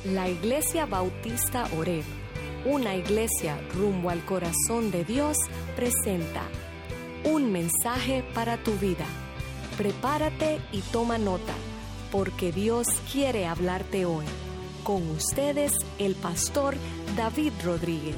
La Iglesia Bautista Oreb, una iglesia rumbo al corazón de Dios, presenta un mensaje para tu vida. Prepárate y toma nota, porque Dios quiere hablarte hoy. Con ustedes, el pastor David Rodríguez.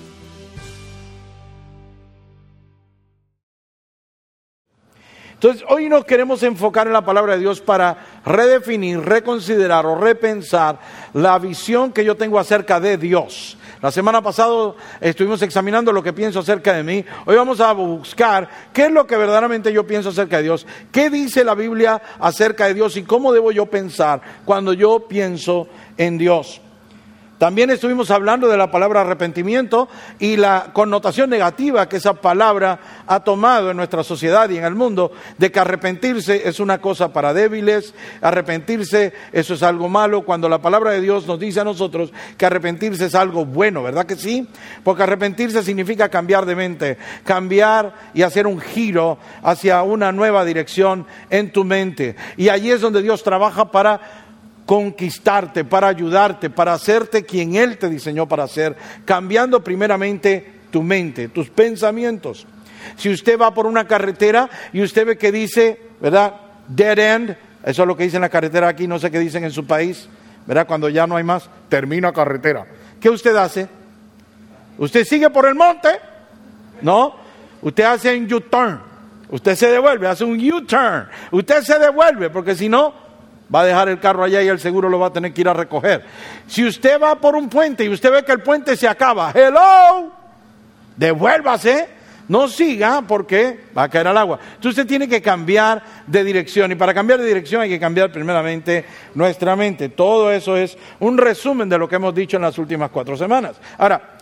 Entonces, hoy nos queremos enfocar en la palabra de Dios para redefinir, reconsiderar o repensar la visión que yo tengo acerca de Dios. La semana pasada estuvimos examinando lo que pienso acerca de mí. Hoy vamos a buscar qué es lo que verdaderamente yo pienso acerca de Dios. ¿Qué dice la Biblia acerca de Dios y cómo debo yo pensar cuando yo pienso en Dios? También estuvimos hablando de la palabra arrepentimiento y la connotación negativa que esa palabra ha tomado en nuestra sociedad y en el mundo, de que arrepentirse es una cosa para débiles, arrepentirse eso es algo malo, cuando la palabra de Dios nos dice a nosotros que arrepentirse es algo bueno, ¿verdad que sí? Porque arrepentirse significa cambiar de mente, cambiar y hacer un giro hacia una nueva dirección en tu mente. Y allí es donde Dios trabaja para conquistarte, para ayudarte, para hacerte quien Él te diseñó para ser, cambiando primeramente tu mente, tus pensamientos. Si usted va por una carretera y usted ve que dice, ¿verdad? Dead end, eso es lo que dicen en la carretera aquí, no sé qué dicen en su país, ¿verdad? Cuando ya no hay más, termina carretera. ¿Qué usted hace? ¿Usted sigue por el monte? No, usted hace un U-turn, usted se devuelve, hace un U-turn, usted se devuelve, porque si no, va a dejar el carro allá y el seguro lo va a tener que ir a recoger. Si usted va por un puente y usted ve que el puente se acaba, hello, devuélvase, no siga porque va a caer al agua. Entonces usted tiene que cambiar de dirección, y para cambiar de dirección hay que cambiar primeramente nuestra mente. Todo eso es un resumen de lo que hemos dicho en las últimas 4 semanas. Ahora,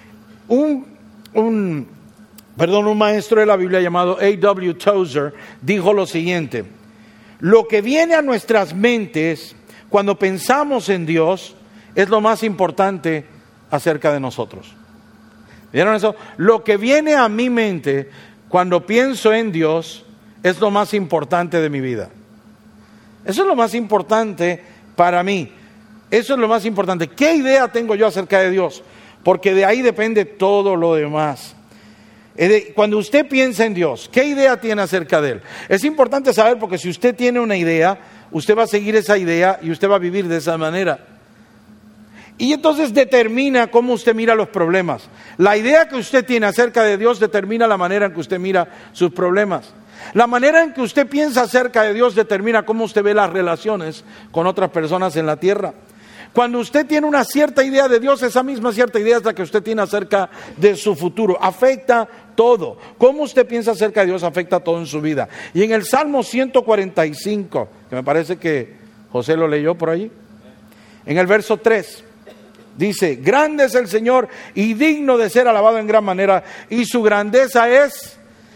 un maestro de la Biblia llamado A.W. Tozer dijo lo siguiente: lo que viene a nuestras mentes cuando pensamos en Dios es lo más importante acerca de nosotros. ¿Vieron eso? Lo que viene a mi mente cuando pienso en Dios es lo más importante de mi vida. Eso es lo más importante para mí. Eso es lo más importante. ¿Qué idea tengo yo acerca de Dios? Porque de ahí depende todo lo demás. Cuando usted piensa en Dios, ¿qué idea tiene acerca de Él? Es importante saber, porque si usted tiene una idea, usted va a seguir esa idea y usted va a vivir de esa manera. Y entonces determina cómo usted mira los problemas. La idea que usted tiene acerca de Dios determina la manera en que usted mira sus problemas. La manera en que usted piensa acerca de Dios determina cómo usted ve las relaciones con otras personas en la tierra. Cuando usted tiene una cierta idea de Dios, esa misma cierta idea es la que usted tiene acerca de su futuro. Afecta todo. Cómo usted piensa acerca de Dios afecta todo en su vida. Y en el Salmo 145, que me parece que José lo leyó por allí, en el verso 3, dice: grande es el Señor y digno de ser alabado en gran manera, y su grandeza es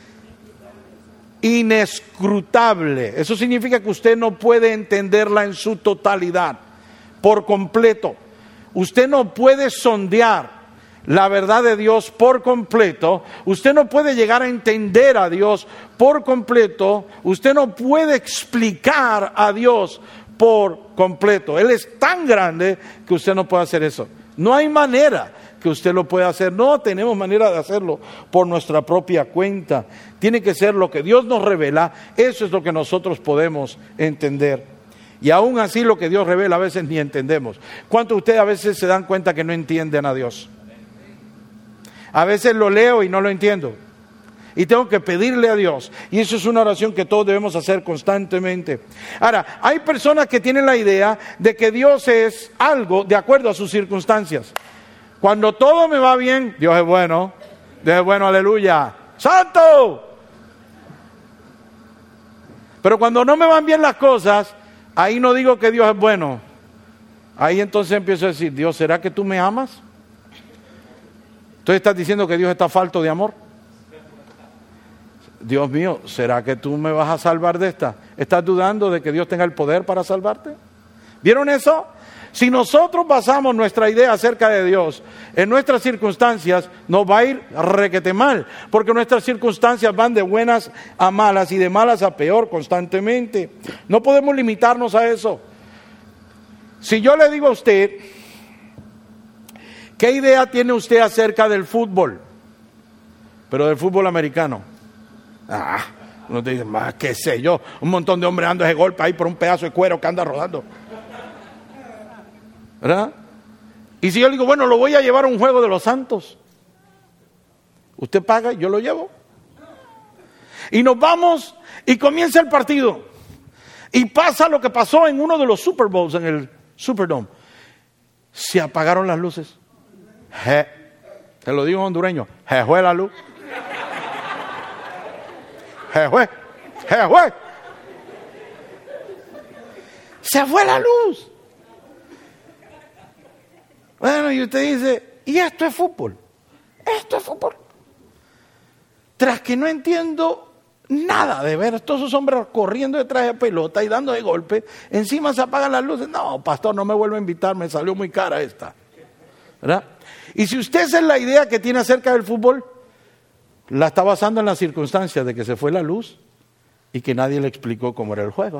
inescrutable. Eso significa que usted no puede entenderla en su totalidad, por completo. Usted no puede sondear la verdad de Dios por completo. Usted no puede llegar a entender a Dios por completo. Usted no puede explicar a Dios por completo. Él es tan grande que usted no puede hacer eso. No hay manera que usted lo pueda hacer. No tenemos manera de hacerlo por nuestra propia cuenta. Tiene que ser lo que Dios nos revela. Eso es lo que nosotros podemos entender. Y aún así lo que Dios revela a veces ni entendemos. ¿Cuántos de ustedes a veces se dan cuenta que no entienden a Dios? A veces lo leo y no lo entiendo. Y tengo que pedirle a Dios. Y eso es una oración que todos debemos hacer constantemente. Ahora, hay personas que tienen la idea de que Dios es algo de acuerdo a sus circunstancias. Cuando todo me va bien, Dios es bueno. Dios es bueno, aleluya. ¡Santo! Pero cuando no me van bien las cosas, ahí no digo que Dios es bueno. Ahí entonces empiezo a decir: Dios, ¿será que tú me amas? Entonces estás diciendo que Dios está falto de amor. Dios mío, ¿será que tú me vas a salvar de esta? ¿Estás dudando de que Dios tenga el poder para salvarte? ¿Vieron eso? Si nosotros basamos nuestra idea acerca de Dios en nuestras circunstancias, nos va a ir requete mal, porque nuestras circunstancias van de buenas a malas y de malas a peor constantemente. No podemos limitarnos a eso. Si yo le digo a usted, ¿qué idea tiene usted acerca del fútbol? Pero del fútbol americano. Uno te dice, qué sé yo, un montón de hombres dando ese golpe ahí por un pedazo de cuero que anda rodando. ¿Verdad? Y si yo le digo, bueno, lo voy a llevar a un juego de los santos. Usted paga y yo lo llevo. Y nos vamos y comienza el partido. Y pasa lo que pasó en uno de los Super Bowls en el Superdome. Se apagaron las luces. Te lo digo en hondureño. Se fue la luz. Se fue. Se fue la luz. Bueno, y usted dice, ¿y esto es fútbol? Esto es fútbol. Tras que no entiendo nada de ver a todos esos hombres corriendo detrás de pelota y dando de golpe, encima se apagan las luces. No, pastor, no me vuelva a invitar, me salió muy cara esta. ¿Verdad? Y si usted esa es la idea que tiene acerca del fútbol, la está basando en las circunstancias de que se fue la luz y que nadie le explicó cómo era el juego.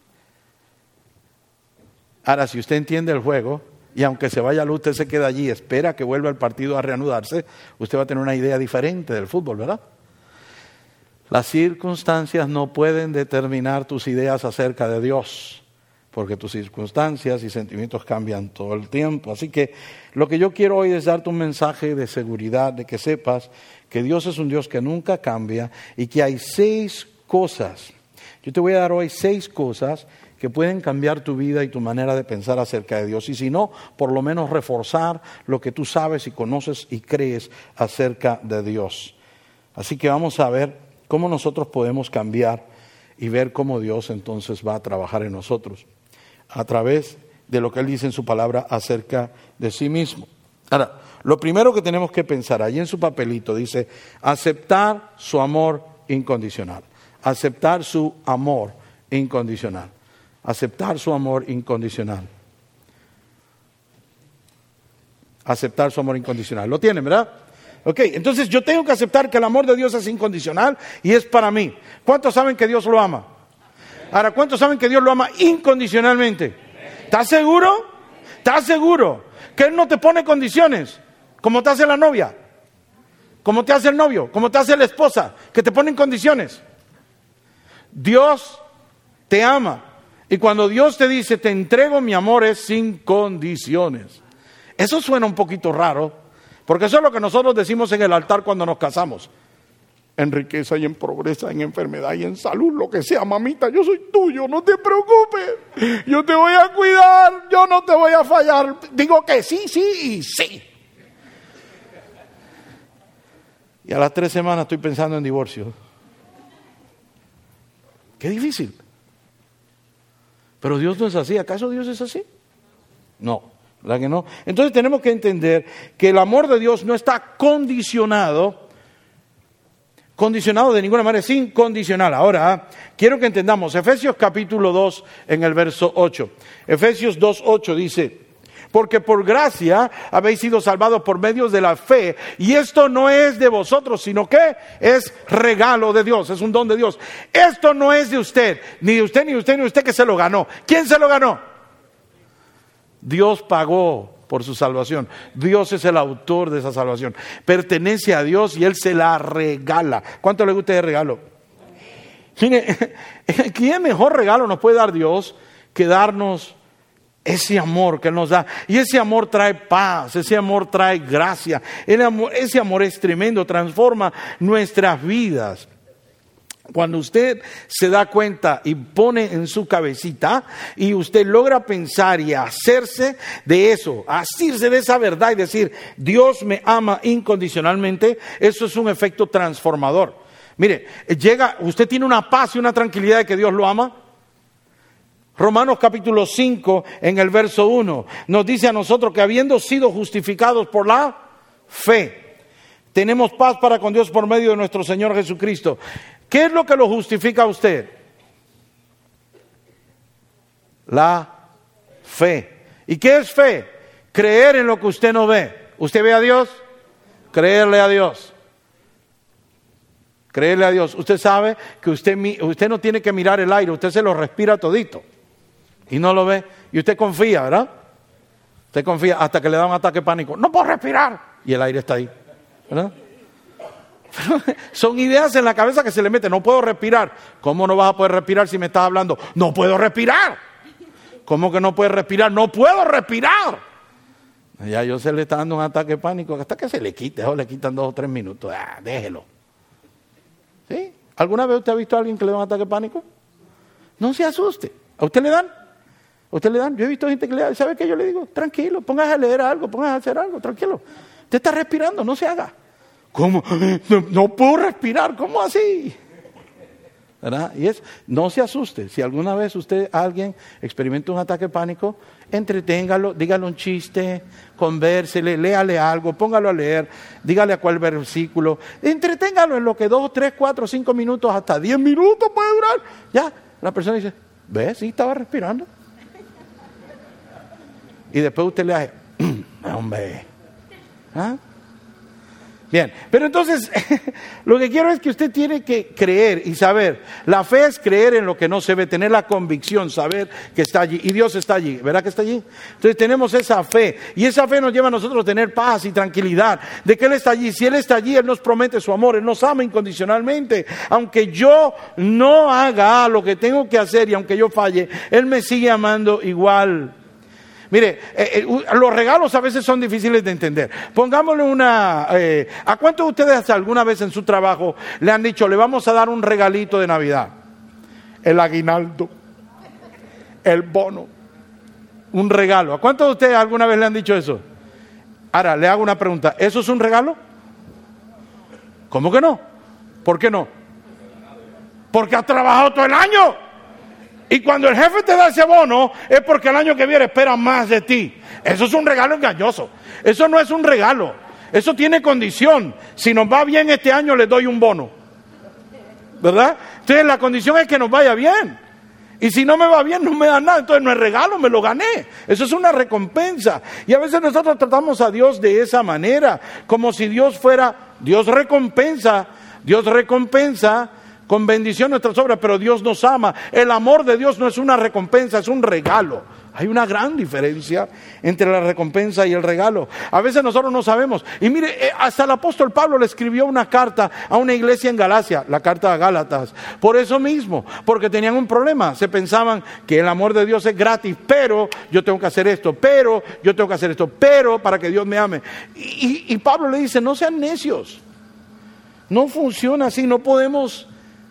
Ahora, si usted entiende el juego, y aunque se vaya la luz, usted se queda allí, espera que vuelva el partido a reanudarse, usted va a tener una idea diferente del fútbol, ¿verdad? Las circunstancias no pueden determinar tus ideas acerca de Dios, porque tus circunstancias y sentimientos cambian todo el tiempo. Así que lo que yo quiero hoy es darte un mensaje de seguridad, de que sepas que Dios es un Dios que nunca cambia y que hay 6 cosas. Yo te voy a dar hoy 6 cosas que pueden cambiar tu vida y tu manera de pensar acerca de Dios. Y si no, por lo menos reforzar lo que tú sabes y conoces y crees acerca de Dios. Así que vamos a ver cómo nosotros podemos cambiar y ver cómo Dios entonces va a trabajar en nosotros a través de lo que Él dice en su palabra acerca de sí mismo. Ahora, lo primero que tenemos que pensar, ahí en su papelito dice, aceptar su amor incondicional. Aceptar su amor incondicional. Aceptar su amor incondicional. Aceptar su amor incondicional. ¿Lo tienen, verdad? Ok, entonces yo tengo que aceptar que el amor de Dios es incondicional y es para mí. ¿Cuántos saben que Dios lo ama? Ahora, ¿cuántos saben que Dios lo ama incondicionalmente? ¿Estás seguro? ¿Estás seguro que Él no te pone condiciones? Como te hace la novia, como te hace el novio, como te hace la esposa, que te ponen condiciones. Dios te ama. Y cuando Dios te dice, te entrego mi amor, es sin condiciones. Eso suena un poquito raro, porque eso es lo que nosotros decimos en el altar cuando nos casamos. En riqueza y en pobreza, en enfermedad y en salud, lo que sea, mamita, yo soy tuyo, no te preocupes. Yo te voy a cuidar, yo no te voy a fallar. Digo que sí, sí y sí. Y a las 3 semanas estoy pensando en divorcio. Qué difícil. Pero Dios no es así. ¿Acaso Dios es así? No, ¿verdad que no? Entonces tenemos que entender que el amor de Dios no está condicionado de ninguna manera, es incondicional. Ahora, quiero que entendamos, Efesios capítulo 2 en el verso 8. Efesios 2:8 dice, porque por gracia habéis sido salvados por medio de la fe, y esto no es de vosotros, sino que es regalo de Dios, es un don de Dios. Esto no es de usted, ni de usted, ni de usted, ni de usted que se lo ganó. ¿Quién se lo ganó? Dios pagó por su salvación. Dios es el autor de esa salvación. Pertenece a Dios y Él se la regala. ¿Cuánto le gusta el regalo? Mire, ¿qué mejor regalo nos puede dar Dios que darnos ese amor que Él nos da? Y ese amor trae paz, ese amor trae gracia. Ese amor es tremendo, transforma nuestras vidas. Cuando usted se da cuenta y pone en su cabecita y usted logra pensar y hacerse de eso, asirse de esa verdad y decir, Dios me ama incondicionalmente, eso es un efecto transformador. Mire, usted tiene una paz y una tranquilidad de que Dios lo ama. Romanos capítulo 5 en el verso 1 nos dice a nosotros que habiendo sido justificados por la fe, tenemos paz para con Dios por medio de nuestro Señor Jesucristo. ¿Qué es lo que lo justifica a usted? La fe. ¿Y qué es fe? Creer en lo que usted no ve. ¿Usted ve a Dios? Creerle a Dios. Creerle a Dios. Usted sabe que usted no tiene que mirar el aire, usted se lo respira todito. y no lo ve, y usted confía, ¿verdad? Usted confía hasta que le da un ataque de pánico. No puedo respirar. Y el aire está ahí, ¿verdad? Son ideas en la cabeza que se le meten. No puedo respirar. ¿Cómo no vas a poder respirar si me estás hablando? No puedo respirar. ¿Cómo que no puedes respirar? No puedo respirar. Ya yo se le está dando un ataque de pánico hasta que se le quite. O le quitan 2 o 3 minutos. Déjelo. ¿Sí? ¿Alguna vez usted ha visto a alguien que le da un ataque de pánico? No se asuste. ¿A usted le dan? ¿A usted le dan? Yo he visto gente que le da. ¿Sabe qué yo le digo? Tranquilo, póngase a leer algo, póngase a hacer algo, tranquilo. Usted está respirando, no se haga. ¿Cómo? No puedo respirar, ¿cómo así? ¿Verdad? Y no se asuste. Si alguna vez alguien experimenta un ataque de pánico, entreténgalo, dígale un chiste, convérsele, léale algo, póngalo a leer, dígale a cuál versículo, entreténgalo en lo que 2, 3, 4, 5 minutos, hasta 10 minutos puede durar. Ya, la persona dice, ¿ves? Sí, estaba respirando. Y después usted le hace, hombre. ¿Ah? Bien, pero entonces lo que quiero es que usted tiene que creer y saber. La fe es creer en lo que no se ve, tener la convicción, saber que está allí. Y Dios está allí, ¿verdad que está allí? Entonces tenemos esa fe. Y esa fe nos lleva a nosotros a tener paz y tranquilidad de que Él está allí. Si Él está allí, Él nos promete su amor, Él nos ama incondicionalmente. Aunque yo no haga lo que tengo que hacer y aunque yo falle, Él me sigue amando igual. Mire, los regalos a veces son difíciles de entender. Pongámosle ¿a cuántos de ustedes alguna vez en su trabajo le han dicho, le vamos a dar un regalito de Navidad? El aguinaldo, el bono, un regalo. ¿A cuántos de ustedes alguna vez le han dicho eso? Ahora, le hago una pregunta. ¿Eso es un regalo? ¿Cómo que no? ¿Por qué no? Porque has trabajado todo el año. Y cuando el jefe te da ese bono, es porque el año que viene espera más de ti. Eso es un regalo engañoso. Eso no es un regalo. Eso tiene condición. Si nos va bien este año, le doy un bono. ¿Verdad? Entonces la condición es que nos vaya bien. Y si no me va bien, no me da nada. Entonces no es regalo, me lo gané. Eso es una recompensa. Y a veces nosotros tratamos a Dios de esa manera. Como si Dios fuera, Dios recompensa con bendición nuestras obras, pero Dios nos ama. El amor de Dios no es una recompensa, es un regalo. Hay una gran diferencia entre la recompensa y el regalo. A veces nosotros no sabemos. Y mire, hasta el apóstol Pablo le escribió una carta a una iglesia en Galacia, la carta a Gálatas. Por eso mismo, porque tenían un problema. Se pensaban que el amor de Dios es gratis, pero yo tengo que hacer esto, pero yo tengo que hacer esto, pero para que Dios me ame. Y Pablo le dice, no sean necios. No funciona así, no podemos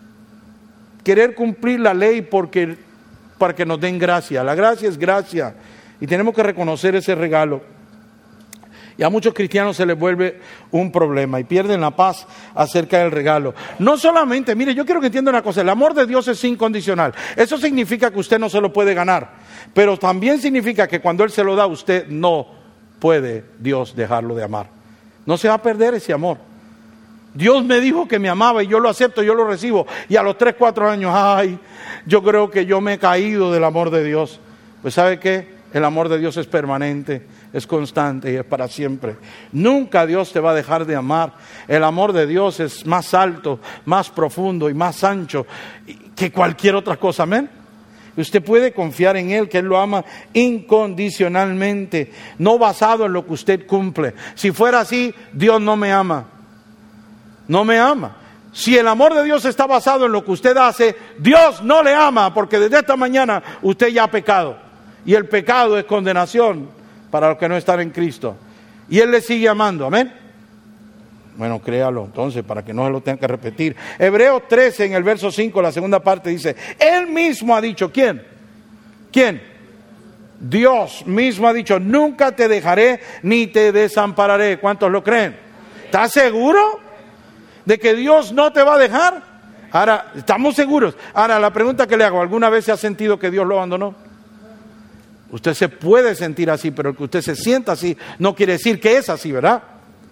querer cumplir la ley para que nos den gracia. La gracia es gracia y tenemos que reconocer ese regalo. Y a muchos cristianos se les vuelve un problema y pierden la paz acerca del regalo. No solamente, mire, yo quiero que entienda una cosa, el amor de Dios es incondicional. Eso significa que usted no se lo puede ganar, pero también significa que cuando Él se lo da, usted no puede, Dios, dejarlo de amar. No se va a perder ese amor. Dios me dijo que me amaba y yo lo acepto, yo lo recibo. Y a los 3, 4 años, yo creo que yo me he caído del amor de Dios. Pues ¿sabe qué? El amor de Dios es permanente, es constante y es para siempre. Nunca Dios te va a dejar de amar. El amor de Dios es más alto, más profundo y más ancho que cualquier otra cosa. Amén. Usted puede confiar en Él, que Él lo ama incondicionalmente, no basado en lo que usted cumple. Si fuera así, Dios no me ama. No me ama. Si el amor de Dios está basado en lo que usted hace, Dios no le ama, porque desde esta mañana usted ya ha pecado. Y el pecado es condenación para los que no están en Cristo. Y Él le sigue amando, amén. Bueno, créalo entonces para que no se lo tenga que repetir. Hebreos 13 en el verso 5, la segunda parte dice, Él mismo ha dicho, ¿quién? ¿Quién? Dios mismo ha dicho, nunca te dejaré ni te desampararé. ¿Cuántos lo creen? ¿Estás seguro de que Dios no te va a dejar? Ahora, estamos seguros. Ahora, la pregunta que le hago, ¿alguna vez se ha sentido que Dios lo abandonó? Usted se puede sentir así, pero que usted se sienta así no quiere decir que es así, ¿verdad?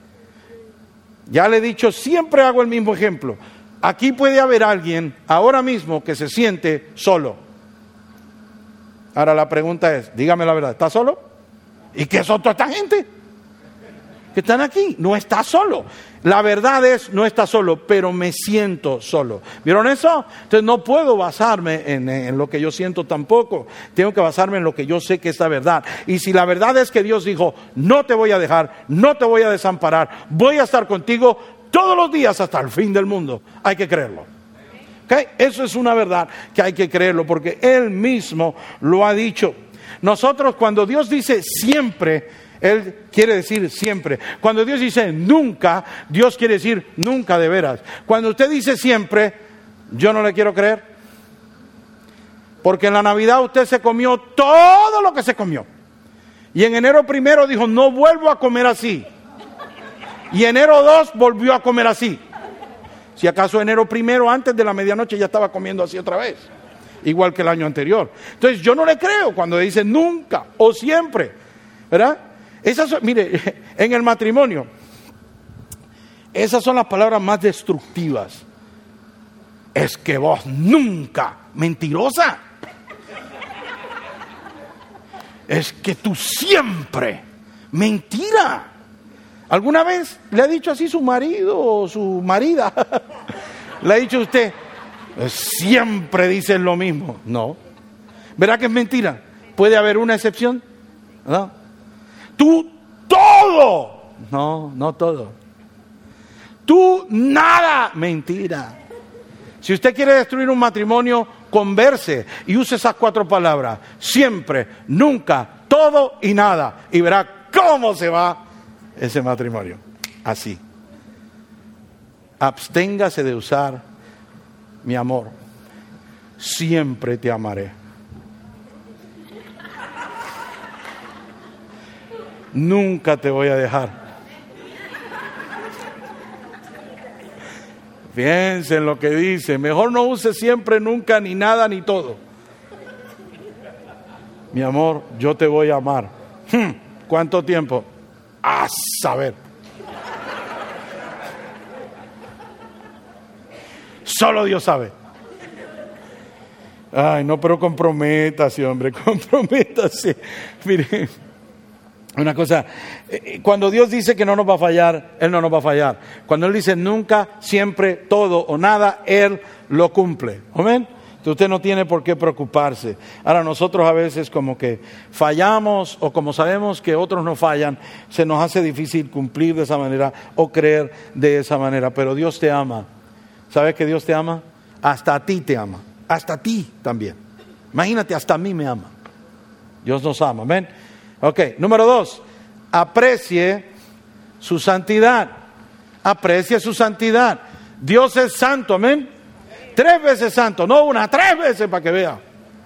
Ya le he dicho, siempre hago el mismo ejemplo. Aquí puede haber alguien ahora mismo que se siente solo. Ahora la pregunta es, dígame la verdad, ¿está solo? ¿Y qué son toda esta gente? que están aquí. No está solo. La verdad es, no está solo, pero me siento solo. ¿Vieron eso? Entonces no puedo basarme en lo que yo siento tampoco. Tengo que basarme en lo que yo sé que es la verdad. Y si la verdad es que Dios dijo, no te voy a dejar, no te voy a desamparar, voy a estar contigo todos los días hasta el fin del mundo, hay que creerlo. ¿Okay? Eso es una verdad que hay que creerlo porque Él mismo lo ha dicho. Nosotros cuando Dios dice siempre, Él quiere decir siempre. Cuando Dios dice nunca, Dios quiere decir nunca de veras. Cuando usted dice siempre, yo no le quiero creer. Porque en la Navidad usted se comió todo lo que se comió. Y en enero 1 dijo, no vuelvo a comer así. Y enero 2 volvió a comer así. Si acaso enero 1 antes de la medianoche ya estaba comiendo así otra vez. Igual que el año anterior. Entonces yo no le creo cuando dice nunca o siempre. ¿Verdad? Mire, en el matrimonio, esas son las palabras más destructivas. Es que vos nunca, mentirosa. Es que tú siempre, mentira. ¿Alguna vez le ha dicho así su marido o su marida? ¿Le ha dicho usted, siempre dicen lo mismo? No. ¿Verdad que es mentira? ¿Puede haber una excepción? ¿No? Tú todo. No, no todo. Tú nada. Mentira. Si usted quiere destruir un matrimonio, converse y use esas 4 palabras. Siempre, nunca, todo y nada. Y verá cómo se va ese matrimonio. Así. Absténgase de usar mi amor. Siempre te amaré. Nunca te voy a dejar. Piense en lo que dice. Mejor no use siempre, nunca, ni nada, ni todo. Mi amor, yo te voy a amar. ¿Cuánto tiempo? A saber. Solo Dios sabe. Ay, no, pero comprométase, hombre, comprométase. Mire, una cosa, cuando Dios dice que no nos va a fallar, Él no nos va a fallar. Cuando Él dice nunca, siempre, todo o nada, Él lo cumple. ¿Amén? Entonces usted no tiene por qué preocuparse. Ahora nosotros a veces como que fallamos o como sabemos que otros no fallan, se nos hace difícil cumplir de esa manera o creer de esa manera. Pero Dios te ama. ¿Sabes que Dios te ama? Hasta a ti te ama. Hasta a ti también. Imagínate, hasta a mí me ama. Dios nos ama. ¿Amén? Ok, número 2. Aprecie su santidad. Aprecie su santidad. Dios es santo. Amén. 3 veces santo, no una, 3 veces para que vea.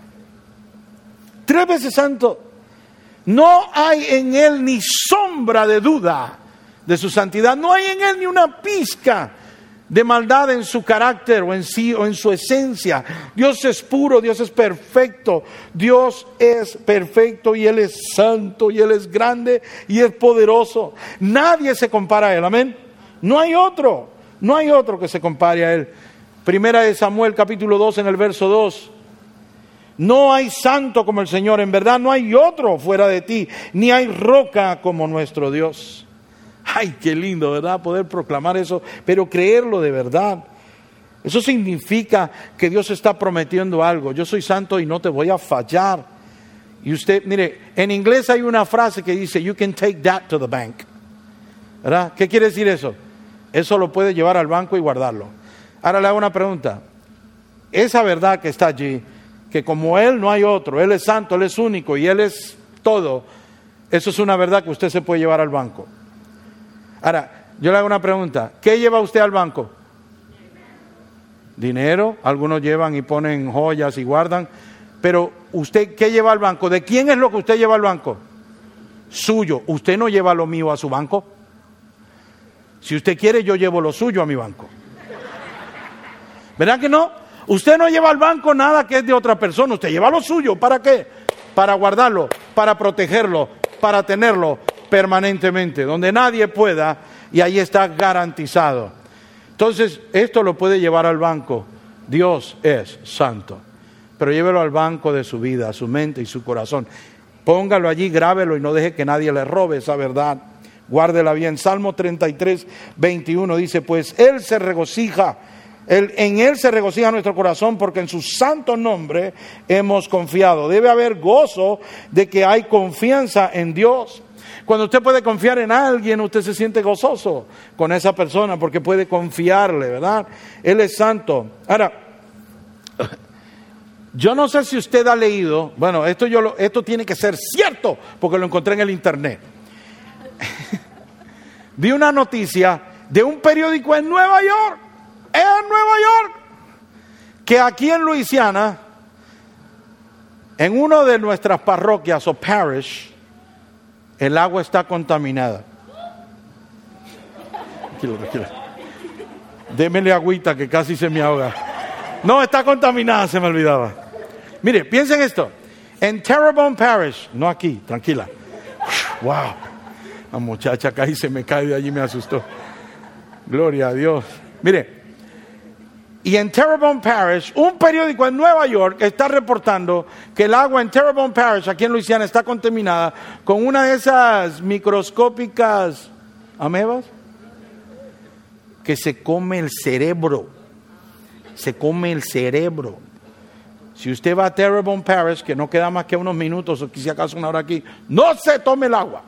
3 veces santo. No hay en Él ni sombra de duda de su santidad. No hay en Él ni una pizca de maldad en su carácter o en sí o en su esencia. Dios es puro, Dios es perfecto. Dios es perfecto y Él es santo y Él es grande y es poderoso. Nadie se compara a Él, amén. No hay otro que se compare a Él. Primera de Samuel capítulo 2 en el verso 2. No hay santo como el Señor, en verdad no hay otro fuera de ti, ni hay roca como nuestro Dios. Ay, qué lindo, ¿verdad? Poder proclamar eso, pero creerlo de verdad. Eso significa que Dios está prometiendo algo. Yo soy santo y no te voy a fallar. Y usted, mire, en inglés hay una frase que dice, you can take that to the bank. ¿Verdad? ¿Qué quiere decir eso? Eso lo puede llevar al banco y guardarlo. Ahora le hago una pregunta. Esa verdad que está allí, que como Él no hay otro, Él es santo, Él es único y Él es todo, eso es una verdad que usted se puede llevar al banco. Ahora, yo le hago una pregunta. ¿Qué lleva usted al banco? Dinero. Algunos llevan y ponen joyas y guardan. Pero usted, ¿qué lleva al banco? ¿De quién es lo que usted lleva al banco? Suyo. ¿Usted no lleva lo mío a su banco? Si usted quiere, yo llevo lo suyo a mi banco. ¿Verdad que no? Usted no lleva al banco nada que es de otra persona. Usted lleva lo suyo. ¿Para qué? Para guardarlo, para protegerlo, para tenerlo permanentemente, donde nadie pueda, y ahí está garantizado. Entonces, esto lo puede llevar al banco. Dios es santo. Pero llévelo al banco de su vida, su mente y su corazón. Póngalo allí, grábelo y no deje que nadie le robe esa verdad. Guárdela bien. Salmo 33, 21 dice, pues Él se regocija, en Él se regocija nuestro corazón porque en su santo nombre hemos confiado. Debe haber gozo de que hay confianza en Dios. Cuando usted puede confiar en alguien, usted se siente gozoso con esa persona porque puede confiarle, ¿verdad? Él es santo. Ahora, yo no sé si usted ha leído, bueno, esto tiene que ser cierto porque lo encontré en el internet. Vi una noticia de un periódico en Nueva York, que aquí en Luisiana, en una de nuestras parroquias o parish, el agua está contaminada. Tranquilo. Démele agüita que casi se me ahoga. No, está contaminada, se me olvidaba. Mire, piensen esto. En Terrebonne Parish, no aquí, tranquila. Wow. La muchacha casi se me cae de allí, me asustó. Gloria a Dios. Mire, y en Terrebonne Parish, un periódico en Nueva York está reportando que el agua en Terrebonne Parish, aquí en Luisiana, está contaminada con una de esas microscópicas amebas que se come el cerebro. Se come el cerebro. Si usted va a Terrebonne Parish, que no queda más que unos minutos o quizá acaso una hora aquí, no se tome el agua.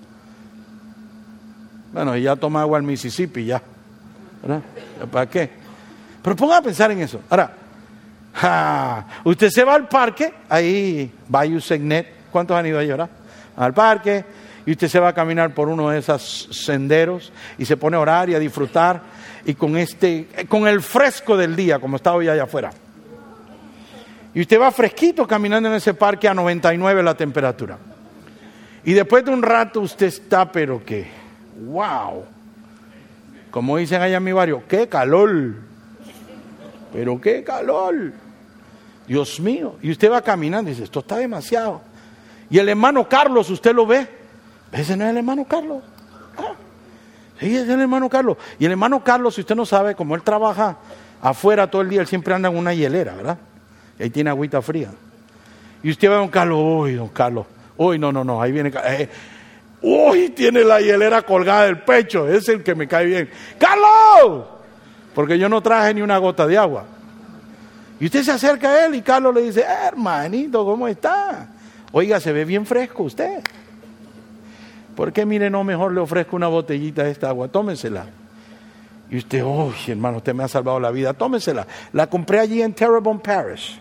Bueno, y ya toma agua al Mississippi, ya. ¿Verdad? ¿Para qué? Pero ponga a pensar en eso. Ahora, usted se va al parque, ahí, Bayou Segnet, ¿cuántos han ido ahí ahora? Al parque, y usted se va a caminar por uno de esos senderos y se pone a orar y a disfrutar y con el fresco del día, como está hoy allá afuera. Y usted va fresquito caminando en ese parque a 99 la temperatura. Y después de un rato usted está, pero que, wow, como dicen allá en mi barrio, qué calor, pero qué calor, Dios mío. Y usted va caminando y dice, esto está demasiado. Y el hermano Carlos, usted lo ve, ese no es el hermano Carlos. Sí, ese es el hermano Carlos. Y el hermano Carlos, si usted no sabe, como él trabaja afuera todo el día, él siempre anda en una hielera, ¿verdad? Y ahí tiene agüita fría. Y usted va a don Carlos, uy, don Carlos, uy, no, ahí viene, uy, tiene la hielera colgada del pecho, es el que me cae bien. ¡Carlos! Porque yo no traje ni una gota de agua. Y usted se acerca a él y Carlos le dice, hermanito, ¿cómo está? Oiga, se ve bien fresco usted. ¿Por qué, mire, no mejor le ofrezco una botellita de esta agua? Tómensela. Y usted, uy, hermano, usted me ha salvado la vida, tómensela. La compré allí en Terrebonne Parish.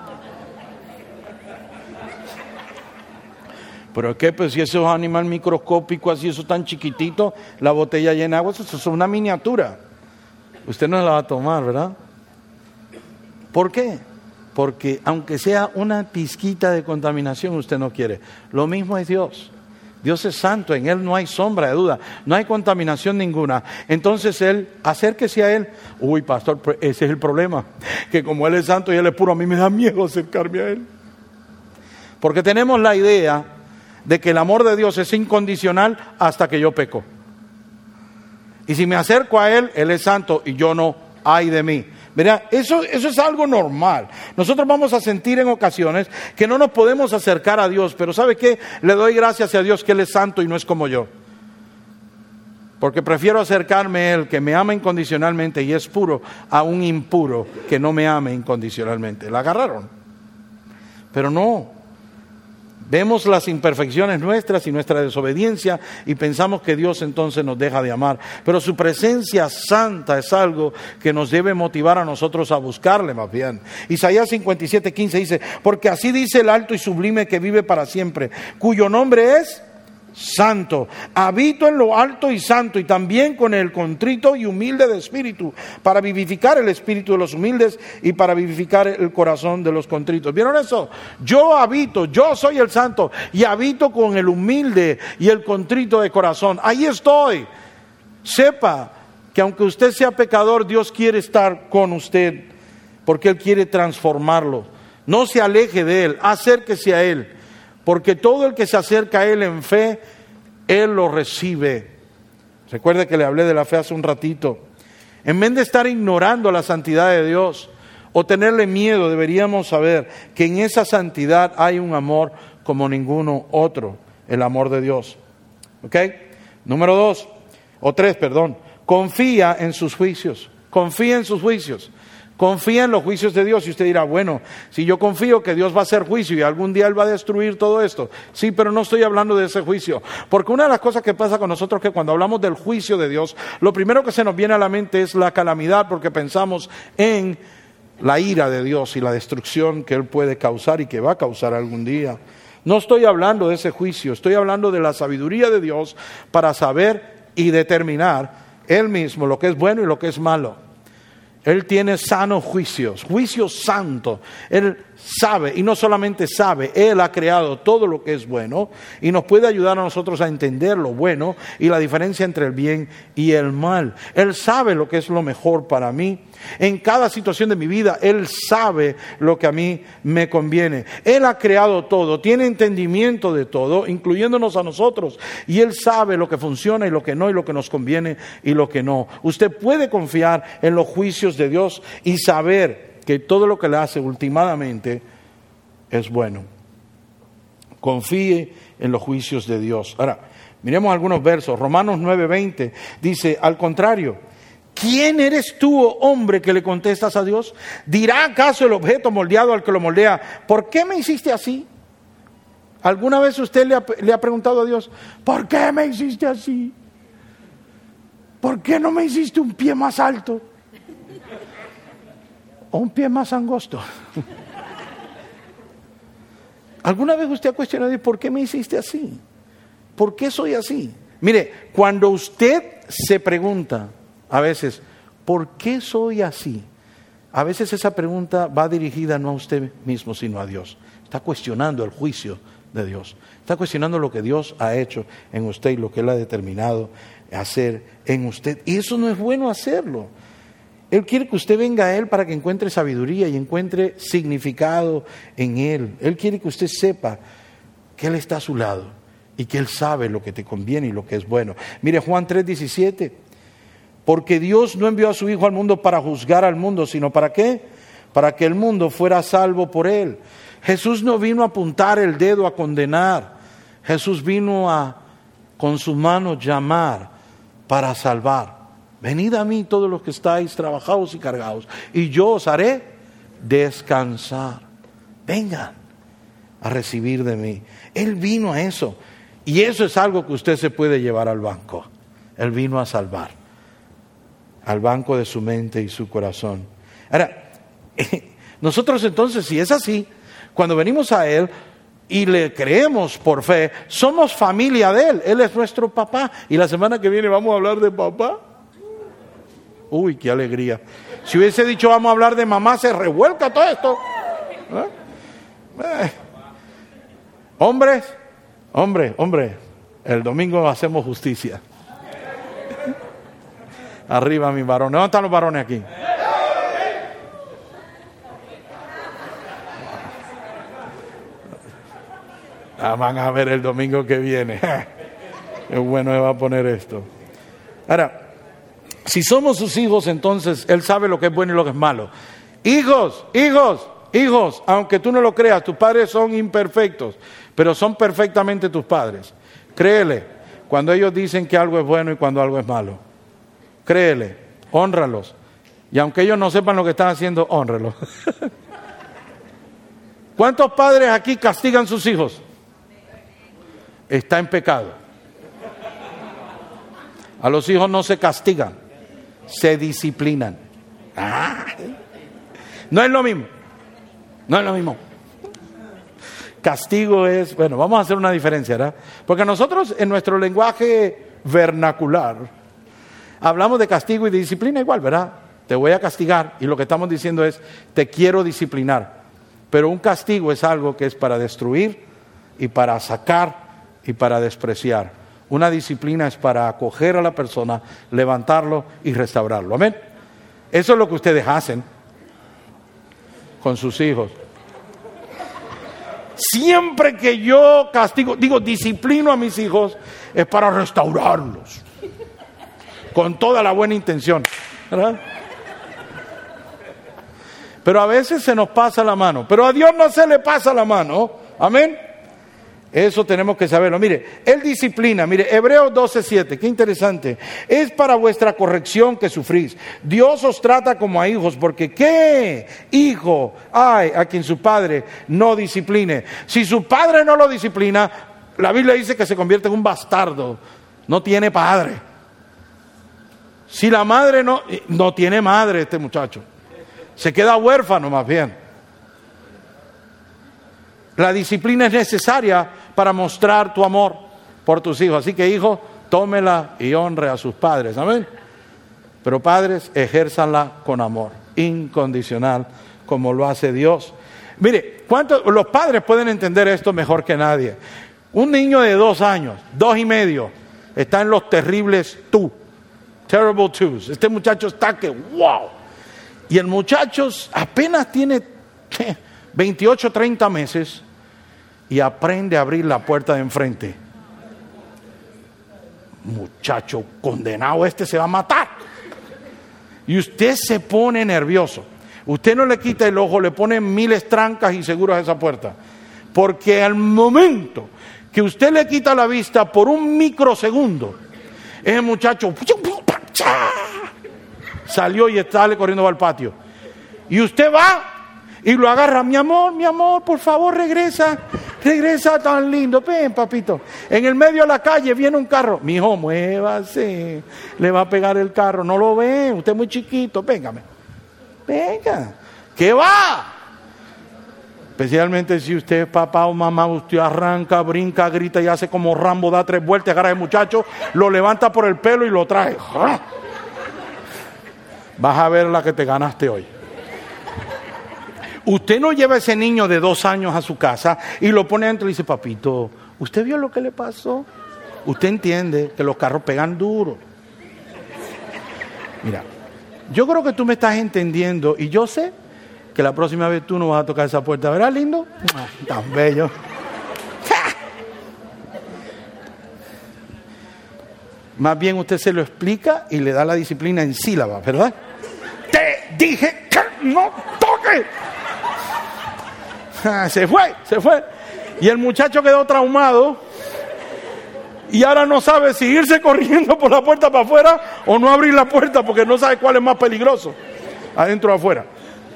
Pero qué, pues si eso es animal microscópico, así, eso tan chiquitito, la botella llena de agua, eso es una miniatura. Usted no la va a tomar, ¿verdad? ¿Por qué? Porque aunque sea una pizquita de contaminación, usted no quiere. Lo mismo es Dios. Dios es santo, en Él no hay sombra de duda, no hay contaminación ninguna. Entonces Él, acérquese a Él. Uy, pastor, ese es el problema, que como Él es santo y Él es puro, a mí me da miedo acercarme a Él. Porque tenemos la idea de que el amor de Dios es incondicional hasta que yo peco. Y si me acerco a Él, Él es santo y yo no, ay de mí. Verá, eso es algo normal. Nosotros vamos a sentir en ocasiones que no nos podemos acercar a Dios, pero ¿sabe qué? Le doy gracias a Dios que Él es santo y no es como yo. Porque prefiero acercarme a Él, que me ama incondicionalmente y es puro, a un impuro que no me ame incondicionalmente. ¿La agarraron? Pero no. Vemos las imperfecciones nuestras y nuestra desobediencia y pensamos que Dios entonces nos deja de amar. Pero su presencia santa es algo que nos debe motivar a nosotros a buscarle más bien. Isaías 57:15 dice, porque así dice el alto y sublime que vive para siempre, cuyo nombre es santo. Habito en lo alto y santo y también con el contrito y humilde de espíritu, para vivificar el espíritu de los humildes y para vivificar el corazón de los contritos. ¿Vieron eso? Yo habito, yo soy el santo y habito con el humilde y el contrito de corazón. Ahí estoy. Sepa que aunque usted sea pecador, Dios quiere estar con usted porque Él quiere transformarlo. No se aleje de Él, acérquese a Él. Porque todo el que se acerca a Él en fe, Él lo recibe. Recuerde que le hablé de la fe hace un ratito. En vez de estar ignorando la santidad de Dios o tenerle miedo, deberíamos saber que en esa santidad hay un amor como ninguno otro, el amor de Dios. ¿Ok? Número 2, o 3, perdón. Confía en sus juicios. Confía en sus juicios. Confía en los juicios de Dios. Y usted dirá, bueno, si yo confío que Dios va a hacer juicio y algún día Él va a destruir todo esto. Sí, pero no estoy hablando de ese juicio. Porque una de las cosas que pasa con nosotros es que cuando hablamos del juicio de Dios, lo primero que se nos viene a la mente es la calamidad, porque pensamos en la ira de Dios y la destrucción que Él puede causar y que va a causar algún día. No estoy hablando de ese juicio, estoy hablando de la sabiduría de Dios para saber y determinar Él mismo lo que es bueno y lo que es malo. Él tiene sanos juicios, juicios santos. Él sabe, y no solamente sabe, Él ha creado todo lo que es bueno y nos puede ayudar a nosotros a entender lo bueno y la diferencia entre el bien y el mal. Él sabe lo que es lo mejor para mí. En cada situación de mi vida, Él sabe lo que a mí me conviene. Él ha creado todo, tiene entendimiento de todo, incluyéndonos a nosotros. Y Él sabe lo que funciona y lo que no, y lo que nos conviene y lo que no. Usted puede confiar en los juicios de Dios y saber que todo lo que le hace últimamente es bueno. Confíe en los juicios de Dios. Ahora, miremos algunos versos. Romanos 9:20 dice, al contrario, ¿quién eres tú, oh hombre, que le contestas a Dios? ¿Dirá acaso el objeto moldeado al que lo moldea, ¿por qué me hiciste así? ¿Alguna vez usted le ha preguntado a Dios, ¿por qué me hiciste así? ¿Por qué no me hiciste un pie más alto? ¿O un pie más angosto? ¿Alguna vez usted ha cuestionado a Dios, ¿por qué me hiciste así? ¿Por qué soy así? Mire, cuando usted se pregunta a veces, ¿por qué soy así? A veces esa pregunta va dirigida no a usted mismo, sino a Dios. Está cuestionando el juicio de Dios. Está cuestionando lo que Dios ha hecho en usted y lo que Él ha determinado hacer en usted. Y eso no es bueno hacerlo. Él quiere que usted venga a Él para que encuentre sabiduría y encuentre significado en Él. Él quiere que usted sepa que Él está a su lado y que Él sabe lo que te conviene y lo que es bueno. Mire Juan 3:17. Porque Dios no envió a su Hijo al mundo para juzgar al mundo, sino ¿para qué? Para que el mundo fuera salvo por Él. Jesús no vino a apuntar el dedo a condenar. Jesús vino a, con sus manos, llamar para salvar. Venid a mí todos los que estáis trabajados y cargados, y yo os haré descansar. Vengan a recibir de mí. Él vino a eso. Y eso es algo que usted se puede llevar al banco. Él vino a salvar. Al banco de su mente y su corazón. Ahora, nosotros entonces, si es así, cuando venimos a Él y le creemos por fe, somos familia de Él. Él es nuestro papá. Y la semana que viene vamos a hablar de papá. Uy, qué alegría. Si hubiese dicho vamos a hablar de mamá, se revuelca todo esto. Hombres, hombre, el domingo hacemos justicia. Arriba mis varones. ¿Dónde están los varones aquí? Van a ver el domingo que viene. Qué bueno se va a poner esto. Ahora, si somos sus hijos, entonces Él sabe lo que es bueno y lo que es malo. Hijos, aunque tú no lo creas, tus padres son imperfectos, pero son perfectamente tus padres. Créele cuando ellos dicen que algo es bueno y cuando algo es malo. Créele, hónralos. Y aunque ellos no sepan lo que están haciendo, hónralos. ¿Cuántos padres aquí castigan a sus hijos? Está en pecado. A los hijos no se castigan, se disciplinan. No es lo mismo. Castigo es, bueno, vamos a hacer una diferencia, ¿verdad? Porque nosotros en nuestro lenguaje vernacular hablamos de castigo y de disciplina igual, ¿verdad? Te voy a castigar y lo que estamos diciendo es te quiero disciplinar. Pero un castigo es algo que es para destruir y para sacar y para despreciar. Una disciplina es para acoger a la persona, levantarlo y restaurarlo. ¿Amén? Eso es lo que ustedes hacen con sus hijos. Siempre que yo disciplino a mis hijos, es para restaurarlos. Con toda la buena intención, ¿verdad? Pero a veces se nos pasa la mano. Pero a Dios no se le pasa la mano. Amén. Eso tenemos que saberlo. Mire, Él disciplina. Mire, Hebreos 12:7, qué interesante. Es para vuestra corrección que sufrís. Dios os trata como a hijos, porque ¿qué hijo hay a quien su padre no discipline? Si su padre no lo disciplina, la Biblia dice que se convierte en un bastardo. No tiene padre. Si la madre no tiene madre, este muchacho. Se queda huérfano más bien. La disciplina es necesaria para mostrar tu amor por tus hijos. Así que, hijo, tómela y honre a sus padres. Amén. Pero padres, ejérzanla con amor incondicional, como lo hace Dios. Mire, los padres pueden entender esto mejor que nadie. Un niño de 2 años, 2 y medio, está en los terribles terrible twos. Este muchacho está que wow. Y el muchacho apenas tiene 28, 30 meses y aprende a abrir la puerta de enfrente. Muchacho condenado, este se va a matar. Y usted se pone nervioso. Usted no le quita el ojo, le pone 1000 trancas y seguros a esa puerta. Porque al momento que usted le quita la vista por un microsegundo, ese muchacho salió y sale corriendo al patio. Y usted va y lo agarra. Mi amor, por favor, regresa tan lindo. Ven, papito. En el medio de la calle viene un carro. Mijo, muévase. Le va a pegar el carro. No lo ve, usted es muy chiquito. Véngame. Venga. ¿Qué va? Especialmente si usted es papá o mamá, usted arranca, brinca, grita y hace como Rambo, da 3 vueltas, agarra al muchacho, lo levanta por el pelo y lo trae. Vas a ver la que te ganaste hoy. Usted no lleva a ese niño de 2 años a su casa y lo pone adentro y dice, papito, ¿usted vio lo que le pasó? Usted entiende que los carros pegan duro. Mira, yo creo que tú me estás entendiendo y yo sé que la próxima vez tú no vas a tocar esa puerta. ¿Verdad, lindo? Tan bello. Más bien usted se lo explica y le da la disciplina en sílabas, ¿verdad? Te dije que no toque. Se fue. Y el muchacho quedó traumado y ahora no sabe si irse corriendo por la puerta para afuera o no abrir la puerta porque no sabe cuál es más peligroso, adentro o afuera.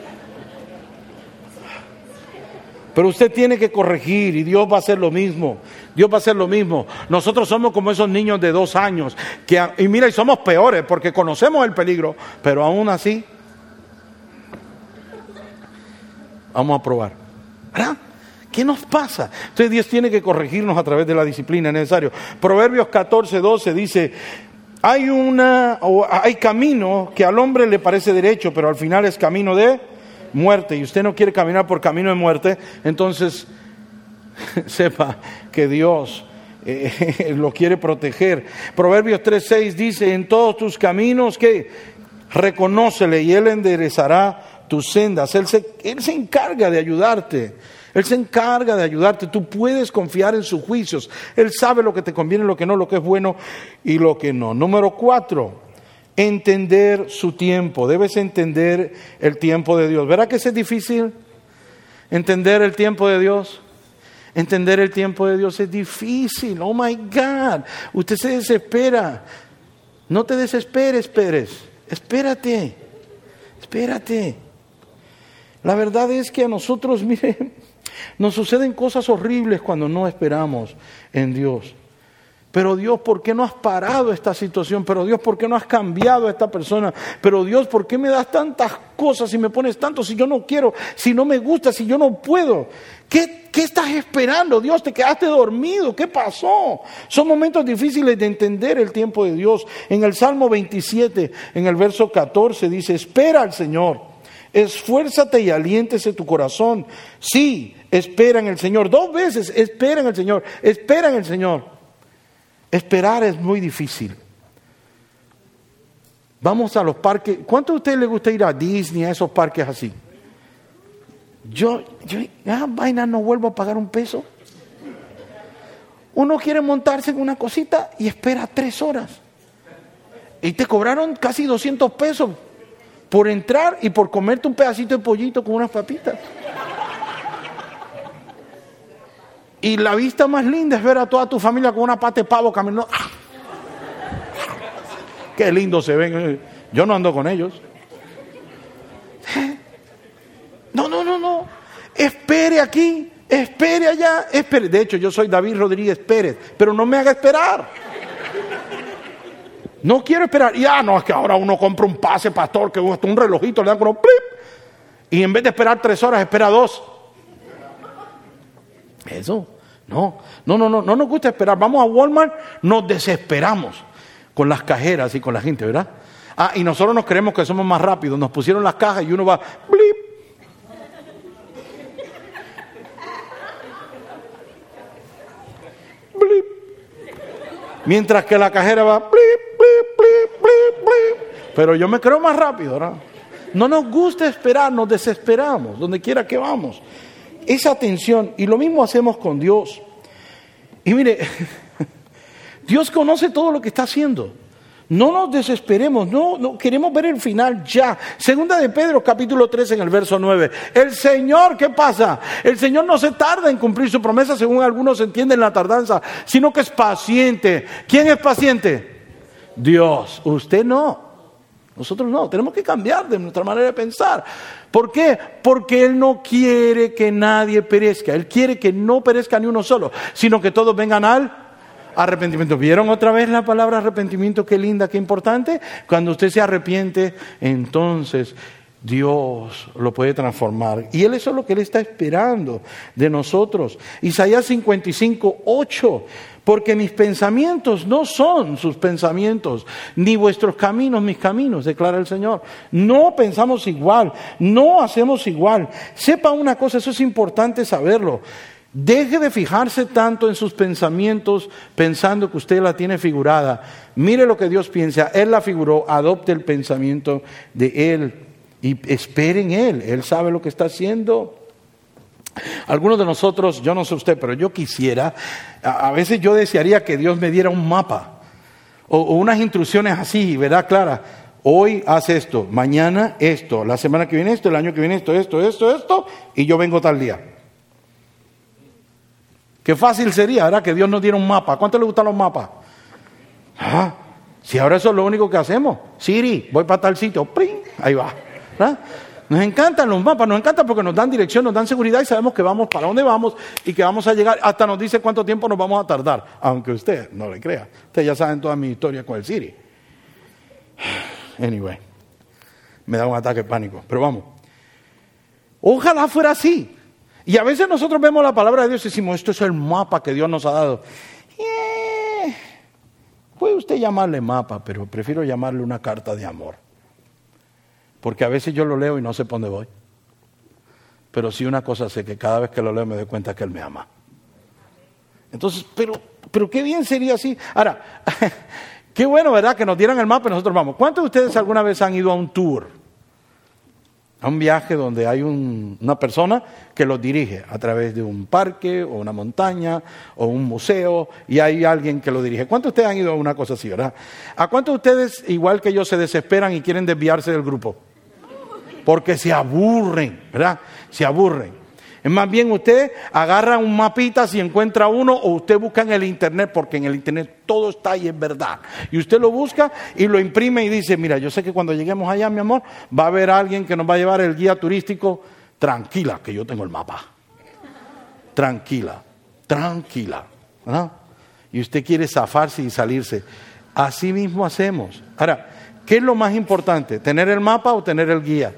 Pero usted tiene que corregir y Dios va a hacer lo mismo. Nosotros somos como esos niños de 2 años. Y mira, y somos peores porque conocemos el peligro, pero aún así vamos a probar. ¿Verdad? ¿Qué nos pasa? Entonces Dios tiene que corregirnos a través de la disciplina necesaria. Proverbios 14:12 dice, hay camino que al hombre le parece derecho, pero al final es camino de muerte. Y usted no quiere caminar por camino de muerte, entonces sepa que Dios lo quiere proteger. Proverbios 3:6 dice, en todos tus caminos que reconócele y Él enderezará tus sendas. Él se encarga de ayudarte. Tú puedes confiar en sus juicios. Él sabe lo que te conviene, lo que no, lo que es bueno y lo que no. Número 4, entender su tiempo. Debes entender el tiempo de Dios. ¿Verdad que es difícil? Entender el tiempo de Dios. Entender el tiempo de Dios es difícil. Oh my God. Usted se desespera. No te desesperes, Pérez. Espérate. La verdad es que a nosotros, mire, nos suceden cosas horribles cuando no esperamos en Dios. Pero Dios, ¿por qué no has parado esta situación? Pero Dios, ¿por qué no has cambiado a esta persona? Pero Dios, ¿por qué me das tantas cosas y me pones tanto si yo no quiero, si no me gusta, si yo no puedo? ¿Qué estás esperando? Dios, te quedaste dormido. ¿Qué pasó? Son momentos difíciles de entender el tiempo de Dios. En el Salmo 27, en el verso 14, dice, espera al Señor. Esfuérzate y aliéntese tu corazón. Sí, espera en el Señor. 2 veces, espera en el Señor. Espera en el Señor. Esperar es muy difícil. Vamos a los parques. ¿Cuánto a ustedes les gusta ir a Disney, a esos parques así? Yo vaina, no vuelvo a pagar un peso. Uno quiere montarse en una cosita y espera 3 horas. Y te cobraron casi 200 pesos por entrar y por comerte un pedacito de pollito con unas papitas. Y la vista más linda es ver a toda tu familia con una pata de pavo caminando. ¡Ah! Qué lindo se ven. Yo no ando con ellos. No. Espere aquí, espere allá, espere. De hecho, yo soy David Rodríguez Pérez, pero no me haga esperar. No quiero esperar. No, es que ahora uno compra un pase, pastor, que hasta un relojito le dan con un plip. Y en vez de esperar 3 horas, espera 2. Eso, no nos gusta esperar. Vamos a Walmart, nos desesperamos con las cajeras y con la gente, ¿verdad? Y nosotros nos creemos que somos más rápidos. Nos pusieron las cajas y uno va, blip. Blip. Mientras que la cajera va, blip, blip, blip, blip, blip. Pero yo me creo más rápido, ¿verdad? No nos gusta esperar, nos desesperamos, donde quiera que vamos. Esa tensión, y lo mismo hacemos con Dios. Y mire, Dios conoce todo lo que está haciendo. No nos desesperemos, no queremos ver el final ya. Segunda de Pedro, capítulo 3, en el verso 9. El Señor, ¿qué pasa? El Señor no se tarda en cumplir su promesa, según algunos entienden la tardanza, sino que es paciente. ¿Quién es paciente? Dios. Usted no. Nosotros no. Tenemos que cambiar de nuestra manera de pensar. ¿Por qué? Porque Él no quiere que nadie perezca. Él quiere que no perezca ni uno solo, sino que todos vengan al arrepentimiento. ¿Vieron otra vez la palabra arrepentimiento? Qué linda, qué importante. Cuando usted se arrepiente, entonces Dios lo puede transformar. Y eso es lo que Él está esperando de nosotros. Isaías 55, 8. Porque mis pensamientos no son sus pensamientos, ni vuestros caminos mis caminos, declara el Señor. No pensamos igual, no hacemos igual. Sepa una cosa, eso es importante saberlo. Deje de fijarse tanto en sus pensamientos pensando que usted la tiene figurada. Mire lo que Dios piensa, Él la figuró, adopte el pensamiento de Él y espere en Él. Él sabe lo que está haciendo. Algunos de nosotros, yo no sé usted, pero yo quisiera, a veces yo desearía que Dios me diera un mapa o unas instrucciones así, ¿verdad? Clara. Hoy haz esto, mañana esto, la semana que viene esto, el año que viene esto, y yo vengo tal día. Qué fácil sería, ¿verdad? Que Dios nos diera un mapa. ¿A cuánto le gustan los mapas? Si ahora eso es lo único que hacemos. Siri, voy para tal sitio, ¡pring! Ahí va, ¿verdad? Nos encantan los mapas, nos encanta porque nos dan dirección, nos dan seguridad y sabemos que vamos para dónde vamos y que vamos a llegar. Hasta nos dice cuánto tiempo nos vamos a tardar, aunque usted no le crea. Ustedes ya saben toda mi historia con el Siri. Anyway, me da un ataque de pánico, pero vamos. Ojalá fuera así. Y a veces nosotros vemos la palabra de Dios y decimos, esto es el mapa que Dios nos ha dado. Puede usted llamarle mapa, pero prefiero llamarle una carta de amor. Porque a veces yo lo leo y no sé por dónde voy. Pero sí una cosa sé, que cada vez que lo leo me doy cuenta que Él me ama. Entonces, pero qué bien sería así. Ahora, qué bueno, ¿verdad? Que nos dieran el mapa y nosotros vamos. ¿Cuántos de ustedes alguna vez han ido a un tour? A un viaje donde hay una persona que los dirige a través de un parque o una montaña o un museo y hay alguien que lo dirige. ¿Cuántos de ustedes han ido a una cosa así, verdad? ¿A cuántos de ustedes, igual que yo, se desesperan y quieren desviarse del grupo? Porque se aburren, ¿verdad? Se aburren. Es más bien usted agarra un mapita si encuentra uno o usted busca en el internet, porque en el internet todo está ahí, es verdad. Y usted lo busca y lo imprime y dice, mira, yo sé que cuando lleguemos allá, mi amor, va a haber alguien que nos va a llevar el guía turístico. Tranquila, que yo tengo el mapa. Tranquila, ¿verdad? Y usted quiere zafarse y salirse. Así mismo hacemos. Ahora, ¿qué es lo más importante? ¿Tener el mapa o tener el guía?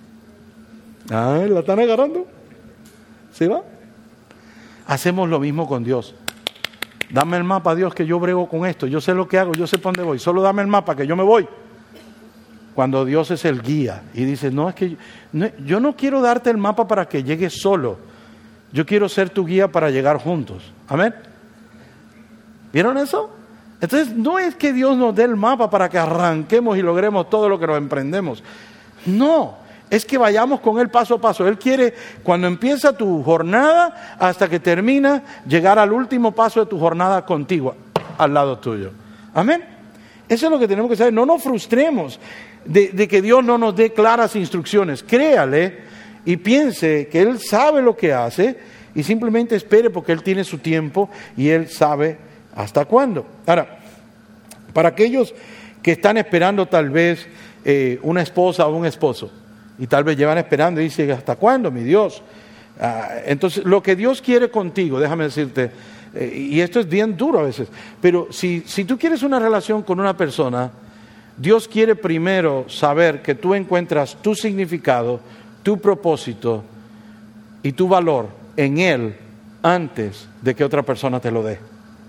¿La están agarrando? ¿Sí va? Hacemos lo mismo con Dios. Dame el mapa, Dios, que yo brego con esto. Yo sé lo que hago, yo sé por dónde voy. Solo dame el mapa, que yo me voy. Cuando Dios es el guía y dice, no, es que yo no quiero darte el mapa para que llegues solo. Yo quiero ser tu guía para llegar juntos. Amén. ¿Vieron eso? Entonces, no es que Dios nos dé el mapa para que arranquemos y logremos todo lo que nos emprendemos. No. Es que vayamos con Él paso a paso. Él quiere, cuando empieza tu jornada hasta que termina, llegar al último paso de tu jornada contigo, al lado tuyo. Amén. Eso es lo que tenemos que saber. No nos frustremos de que Dios no nos dé claras instrucciones. Créale y piense que Él sabe lo que hace y simplemente espere porque Él tiene su tiempo y Él sabe hasta cuándo. Ahora, para aquellos que están esperando tal vez una esposa o un esposo, y tal vez llevan esperando y dicen, ¿hasta cuándo, mi Dios? Entonces, lo que Dios quiere contigo, déjame decirte, y esto es bien duro a veces, pero si tú quieres una relación con una persona, Dios quiere primero saber que tú encuentras tu significado, tu propósito y tu valor en Él antes de que otra persona te lo dé.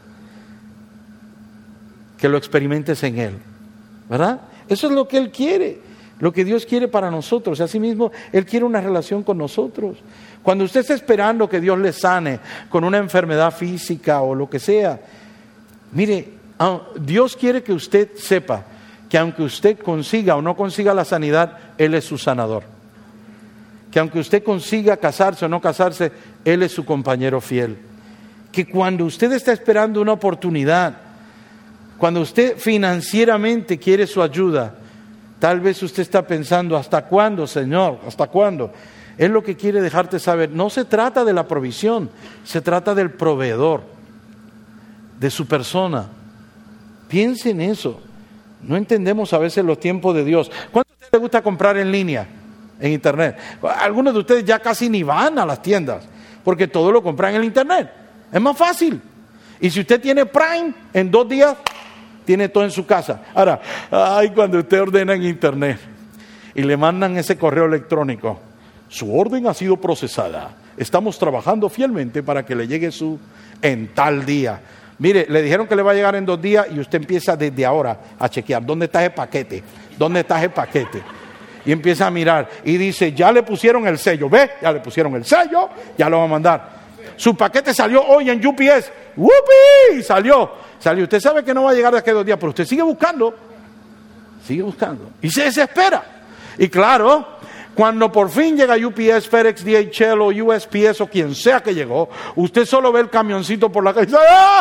Que lo experimentes en Él, ¿verdad? Eso es lo que Él quiere, lo que Dios quiere para nosotros. Asimismo, Él quiere una relación con nosotros. Cuando usted está esperando que Dios le sane con una enfermedad física o lo que sea, mire, Dios quiere que usted sepa que aunque usted consiga o no consiga la sanidad, Él es su sanador. Que aunque usted consiga casarse o no casarse, Él es su compañero fiel. Que cuando usted está esperando una oportunidad, cuando usted financieramente quiere su ayuda, tal vez usted está pensando, ¿hasta cuándo, Señor? ¿Hasta cuándo? Él lo que quiere dejarte saber, no se trata de la provisión, se trata del proveedor, de su persona. Piense en eso. No entendemos a veces los tiempos de Dios. ¿Cuánto a usted le gusta comprar en línea, en internet? Algunos de ustedes ya casi ni van a las tiendas, porque todo lo compran en el internet. Es más fácil. Y si usted tiene Prime, en 2 días tiene todo en su casa. Ahora, cuando usted ordena en internet y le mandan ese correo electrónico, su orden ha sido procesada. Estamos trabajando fielmente para que le llegue en tal día. Mire, le dijeron que le va a llegar en 2 días y usted empieza desde ahora a chequear. ¿Dónde está ese paquete? ¿Dónde está ese paquete? Y empieza a mirar y dice, ya le pusieron el sello. ¿Ve? Ya le pusieron el sello, ya lo va a mandar. Su paquete salió hoy en UPS. ¡Wupi! Salió. Usted sabe que no va a llegar de aquí a 2 días, pero usted sigue buscando. Y se desespera. Y claro, cuando por fin llega UPS, FedEx, DHL o USPS o quien sea que llegó, usted solo ve el camioncito por la calle.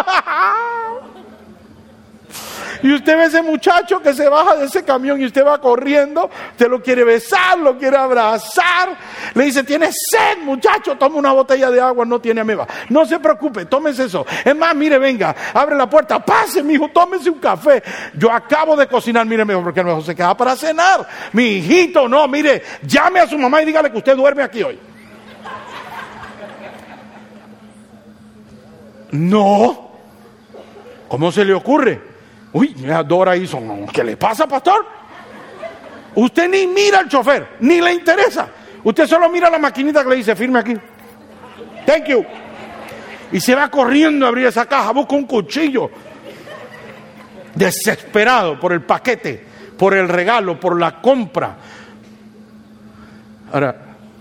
Y usted ve ese muchacho que se baja de ese camión y usted va corriendo, usted lo quiere besar, lo quiere abrazar, le dice, ¿tiene sed, muchacho? Tome una botella de agua, no tiene ameba. No se preocupe, tómese eso. Es más, mire, venga, abre la puerta, pase, mijo, tómese un café. Yo acabo de cocinar, mire, mijo, porque no se queda para cenar. Mi hijito, no, mire, llame a su mamá y dígale que usted duerme aquí hoy. No, ¿cómo se le ocurre? Uy, mira, Dora hizo, ¿qué le pasa, pastor? Usted ni mira al chofer, ni le interesa. Usted solo mira la maquinita que le dice, firme aquí. Thank you. Y se va corriendo a abrir esa caja, busca un cuchillo. Desesperado por el paquete, por el regalo, por la compra. Ahora,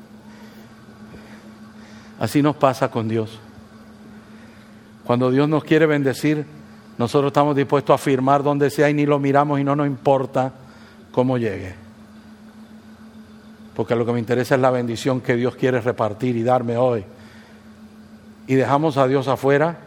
así nos pasa con Dios. Cuando Dios nos quiere bendecir, nosotros estamos dispuestos a firmar donde sea y ni lo miramos y no nos importa cómo llegue. Porque lo que me interesa es la bendición que Dios quiere repartir y darme hoy. Y dejamos a Dios afuera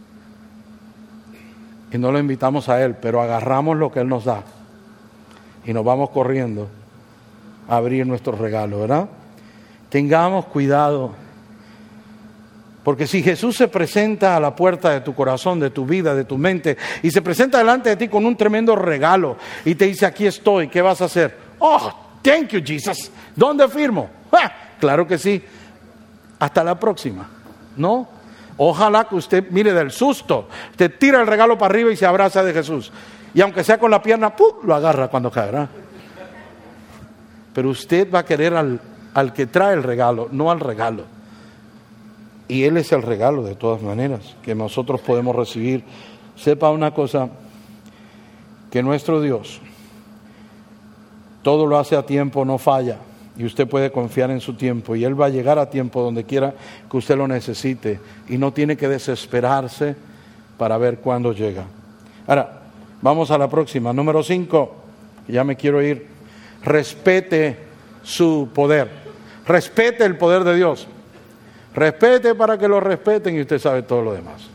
y no lo invitamos a Él, pero agarramos lo que Él nos da y nos vamos corriendo a abrir nuestros regalos, ¿verdad? Tengamos cuidado. Porque si Jesús se presenta a la puerta de tu corazón, de tu vida, de tu mente, y se presenta delante de ti con un tremendo regalo, y te dice, aquí estoy, ¿qué vas a hacer? Oh, thank you, Jesus. ¿Dónde firmo? Claro que sí. Hasta la próxima. ¿No? Ojalá que usted, mire, del susto, usted tira el regalo para arriba y se abraza de Jesús. Y aunque sea con la pierna, ¡pum!, lo agarra cuando caerá. Pero usted va a querer al que trae el regalo, no al regalo. Y Él es el regalo de todas maneras que nosotros podemos recibir. Sepa una cosa, que nuestro Dios todo lo hace a tiempo, no falla. Y usted puede confiar en su tiempo. Y Él va a llegar a tiempo donde quiera que usted lo necesite. Y no tiene que desesperarse para ver cuándo llega. Ahora, vamos a la próxima. Número 5. Ya me quiero ir. Respete su poder. Respete el poder de Dios. Respete para que lo respeten y usted sabe todo lo demás.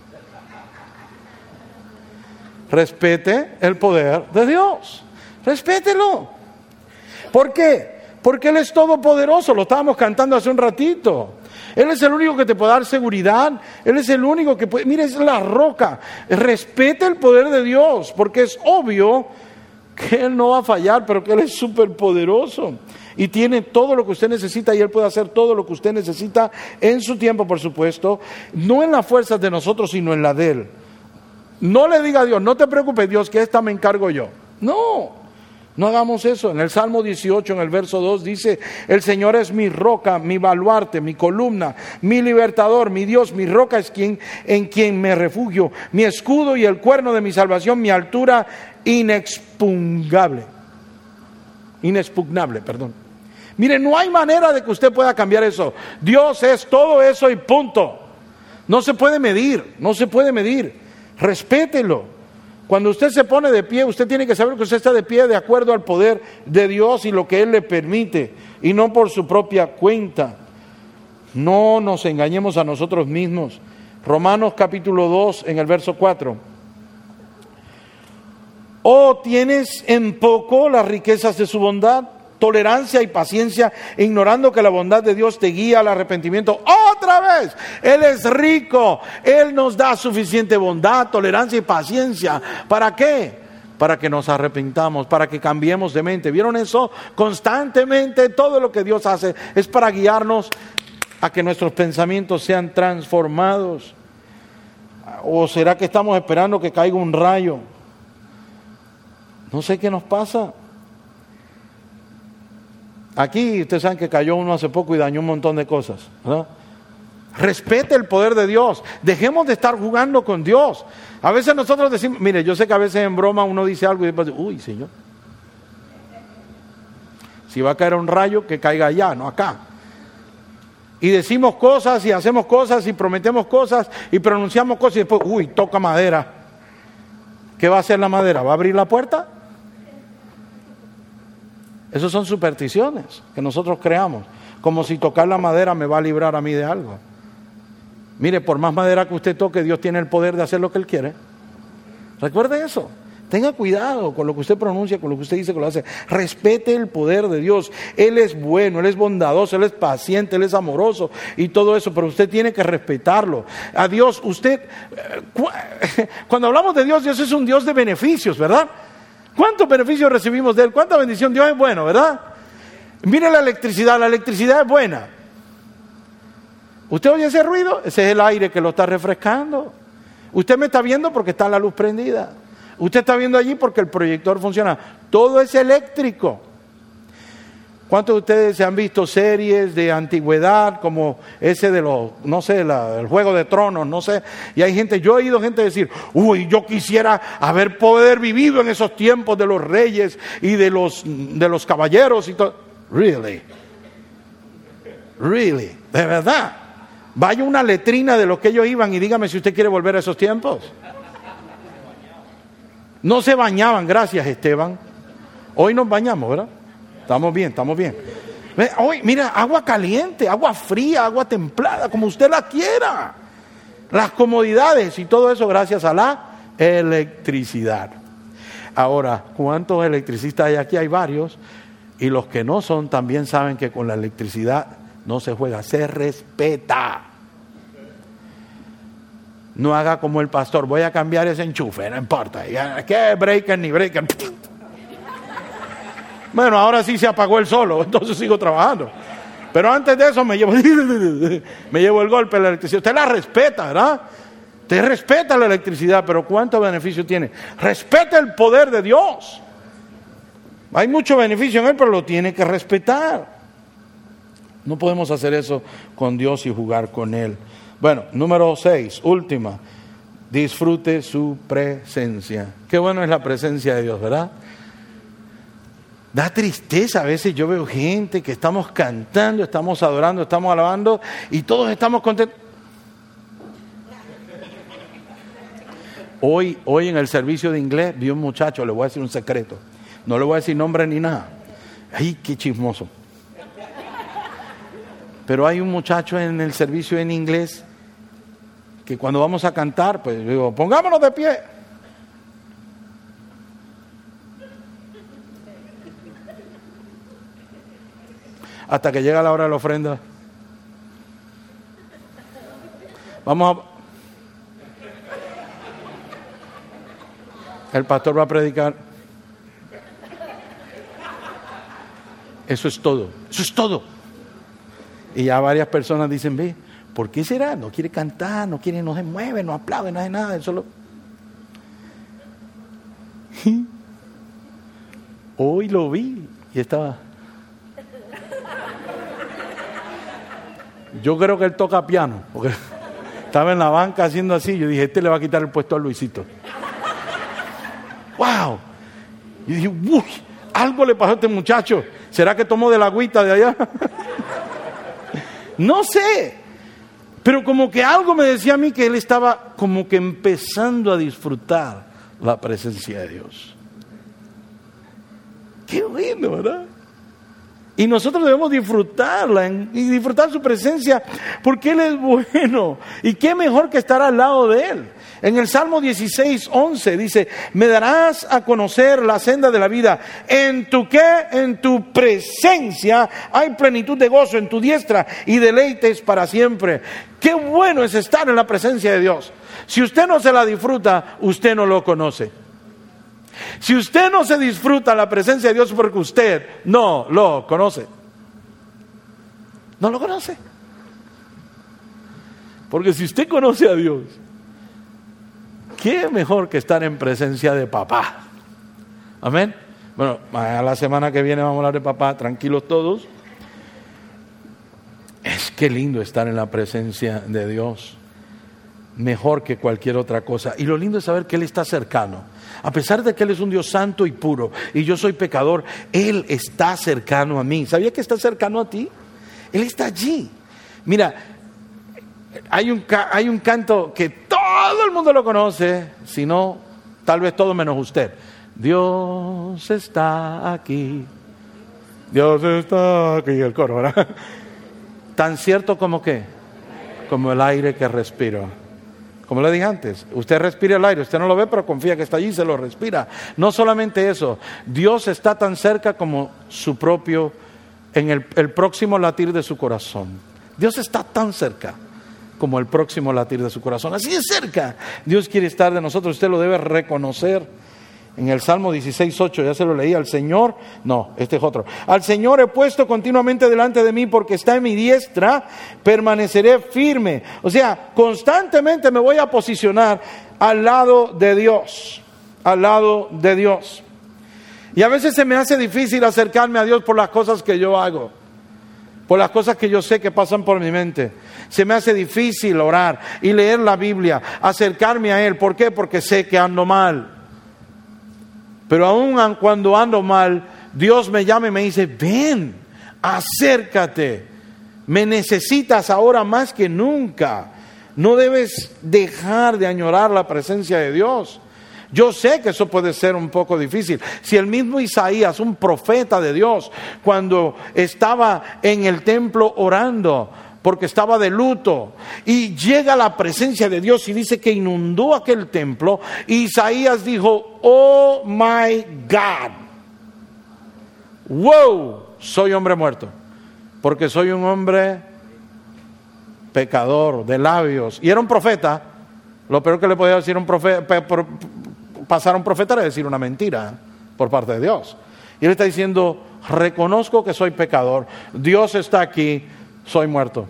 Respete el poder de Dios. Respételo. ¿Por qué? Porque Él es todopoderoso. Lo estábamos cantando hace un ratito. Él es el único que te puede dar seguridad. Él es el único que puede... Mire, es la roca. Respete el poder de Dios, porque es obvio que Él no va a fallar, pero que Él es súper poderoso. Y tiene todo lo que usted necesita y Él puede hacer todo lo que usted necesita en su tiempo, por supuesto. No en las fuerzas de nosotros, sino en la de Él. No le diga a Dios, no te preocupes Dios, que esta me encargo yo. No hagamos eso. En el Salmo 18, en el verso 2 dice: el Señor es mi roca, mi baluarte, mi columna, mi libertador, mi Dios, mi roca es en quien me refugio, mi escudo y el cuerno de mi salvación, mi altura inexpugnable. Mire, no hay manera de que usted pueda cambiar eso. Dios es todo eso y punto. No se puede medir. Respételo. Cuando usted se pone de pie, usted tiene que saber que usted está de pie de acuerdo al poder de Dios y lo que Él le permite, y no por su propia cuenta. No nos engañemos a nosotros mismos. Romanos capítulo 2, en el verso 4. Oh, tienes en poco las riquezas de su bondad, tolerancia y paciencia, ignorando que la bondad de Dios te guía al arrepentimiento. Otra vez, Él es rico, Él nos da suficiente bondad, tolerancia y paciencia. ¿Para qué? Para que nos arrepentamos, para que cambiemos de mente. ¿Vieron eso? Constantemente todo lo que Dios hace es para guiarnos a que nuestros pensamientos sean transformados. ¿O será que estamos esperando que caiga un rayo? No sé qué nos pasa. Aquí ustedes saben que cayó uno hace poco y dañó un montón de cosas, ¿verdad? Respete el poder de Dios. Dejemos de estar jugando con Dios. A veces nosotros decimos, mire, yo sé que a veces en broma uno dice algo y después, uy, Señor, si va a caer un rayo, que caiga allá, no acá. Y decimos cosas y hacemos cosas y prometemos cosas y pronunciamos cosas y después, uy, toca madera. ¿Qué va a hacer la madera? ¿Va a abrir la puerta? Esas son supersticiones que nosotros creamos, como si tocar la madera me va a librar a mí de algo. Mire, por más madera que usted toque, Dios tiene el poder de hacer lo que Él quiere. Recuerde eso. Tenga cuidado con lo que usted pronuncia, con lo que usted dice, con lo que hace. Respete el poder de Dios. Él es bueno, Él es bondadoso, Él es paciente, Él es amoroso y todo eso, pero usted tiene que respetarlo. A Dios, cuando hablamos de Dios, Dios es un Dios de beneficios, ¿verdad? ¿Cuántos beneficios recibimos de Él? ¿Cuánta bendición? Dios es bueno, ¿verdad? Mire la electricidad es buena. ¿Usted oye ese ruido? Ese es el aire que lo está refrescando. Usted me está viendo porque está la luz prendida. Usted está viendo allí porque el proyector funciona. Todo es eléctrico. ¿Cuántos de ustedes se han visto series de antigüedad como ese de los, no sé, el Juego de Tronos, no sé? Y hay gente, yo he oído gente decir, uy, yo quisiera poder vivido en esos tiempos de los reyes y de los caballeros y todo. Really, de verdad. Vaya una letrina de lo que ellos iban y dígame si usted quiere volver a esos tiempos. No se bañaban, gracias Esteban. Hoy nos bañamos, ¿verdad? Estamos bien. Hoy, mira, agua caliente, agua fría, agua templada, como usted la quiera. Las comodidades y todo eso gracias a la electricidad. Ahora, ¿cuántos electricistas hay aquí? Hay varios. Y los que no son también saben que con la electricidad no se juega, se respeta. No haga como el pastor, voy a cambiar ese enchufe, no importa. ¿Qué breaker ni breaker? Bueno, ahora sí se apagó él solo, entonces sigo trabajando. Pero antes de eso me llevo el golpe de la electricidad. Usted la respeta, ¿verdad? Usted respeta la electricidad, pero ¿cuánto beneficio tiene? Respeta el poder de Dios. Hay mucho beneficio en Él, pero lo tiene que respetar. No podemos hacer eso con Dios y jugar con Él. Bueno, número 6, última. Disfrute su presencia. Qué bueno es la presencia de Dios, ¿verdad? Da tristeza, a veces yo veo gente que estamos cantando, estamos adorando, estamos alabando y todos estamos contentos. Hoy en el servicio de inglés vi un muchacho, le voy a decir un secreto, no le voy a decir nombre ni nada. Ay, qué chismoso. Pero hay un muchacho en el servicio en inglés que cuando vamos a cantar, pues digo, pongámonos de pie. Hasta que llega la hora de la ofrenda. El pastor va a predicar. Eso es todo. Eso es todo. Y ya varias personas dicen, ve, ¿por qué será? No quiere cantar, no se mueve, no aplaude, no hace nada. Él solo... Hoy lo vi y estaba... Yo creo que él toca piano, porque estaba en la banca haciendo así. Yo dije, este le va a quitar el puesto a Luisito. ¡Wow! Y dije, uy, algo le pasó a este muchacho. ¿Será que tomó de la agüita de allá? No sé. Pero como que algo me decía a mí que él estaba como que empezando a disfrutar la presencia de Dios. Qué bueno, ¿verdad? Y nosotros debemos disfrutarla y disfrutar su presencia porque Él es bueno. Y qué mejor que estar al lado de Él. En el Salmo 16:11 dice, me darás a conocer la senda de la vida. ¿En tu qué? En tu presencia hay plenitud de gozo, en tu diestra y deleites para siempre. Qué bueno es estar en la presencia de Dios. Si usted no se la disfruta, usted no lo conoce. Si usted no se disfruta la presencia de Dios porque usted no lo conoce. No lo conoce. Porque si usted conoce a Dios, ¿qué mejor que estar en presencia de papá? Amén. Bueno, a la semana que viene vamos a hablar de papá, tranquilos todos. Es que lindo estar en la presencia de Dios. Mejor que cualquier otra cosa. Y lo lindo es saber que Él está cercano. A pesar de que Él es un Dios santo y puro y yo soy pecador, Él está cercano a mí. ¿Sabía que está cercano a ti? Él está allí. Mira, hay un canto que todo el mundo lo conoce, si no, tal vez todo menos usted. Dios está aquí. Dios está aquí, el coro, ¿verdad? Tan cierto como ¿qué? Como el aire que respiro. Como le dije antes, usted respira el aire, usted no lo ve, pero confía que está allí, se lo respira. No solamente eso, Dios está tan cerca como su propio, en el próximo latir de su corazón. Dios está tan cerca como el próximo latir de su corazón. Así de cerca. Dios quiere estar de nosotros, usted lo debe reconocer. En el Salmo 16:8, ya se lo leí, al Señor, no, este es otro. Al Señor he puesto continuamente delante de mí porque está en mi diestra, permaneceré firme. O sea, constantemente me voy a posicionar al lado de Dios, al lado de Dios. Y a veces se me hace difícil acercarme a Dios por las cosas que yo hago, por las cosas que yo sé que pasan por mi mente. Se me hace difícil orar y leer la Biblia, acercarme a Él. ¿Por qué? Porque sé que ando mal. Pero aún cuando ando mal, Dios me llama y me dice, ven, acércate, me necesitas ahora más que nunca. No debes dejar de añorar la presencia de Dios. Yo sé que eso puede ser un poco difícil. Si el mismo Isaías, un profeta de Dios, cuando estaba en el templo orando, porque estaba de luto, y llega la presencia de Dios y dice que inundó aquel templo, y Isaías dijo, oh my God, wow, soy hombre muerto, porque soy un hombre pecador de labios. Y era un profeta. Lo peor que le podía decir un profeta, pasar a un profeta era decir una mentira por parte de Dios. Y él está diciendo, reconozco que soy pecador, Dios está aquí, soy muerto.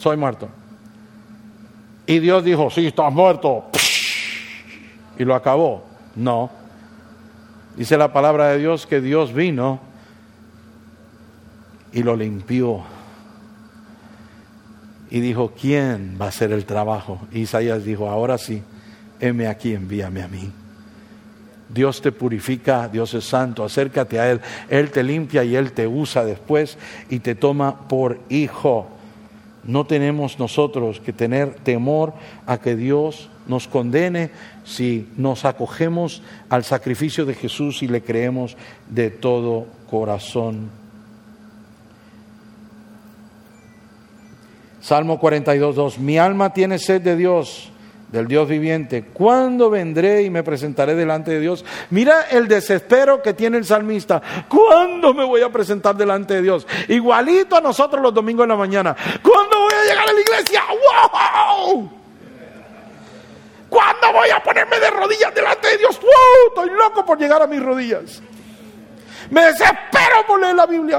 Y Dios dijo, sí, estás muerto. Y lo acabó. No. Dice la palabra de Dios que Dios vino y lo limpió. Y dijo, ¿quién va a hacer el trabajo? Y Isaías dijo, ahora sí, heme aquí, envíame a mí. Dios te purifica, Dios es santo, acércate a Él. Él te limpia y Él te usa después y te toma por hijo. No tenemos nosotros que tener temor a que Dios nos condene si nos acogemos al sacrificio de Jesús y le creemos de todo corazón. Salmo 42:2. Mi alma tiene sed de Dios, del Dios viviente. ¿Cuándo vendré y me presentaré delante de Dios? Mira el desespero que tiene el salmista. ¿Cuándo me voy a presentar delante de Dios? Igualito a nosotros los domingos en la mañana. ¿Cuándo voy a llegar a la iglesia? ¡Wow! ¿Cuándo voy a ponerme de rodillas delante de Dios? ¡Wow! Estoy loco por llegar a mis rodillas. Me desespero por leer la Biblia.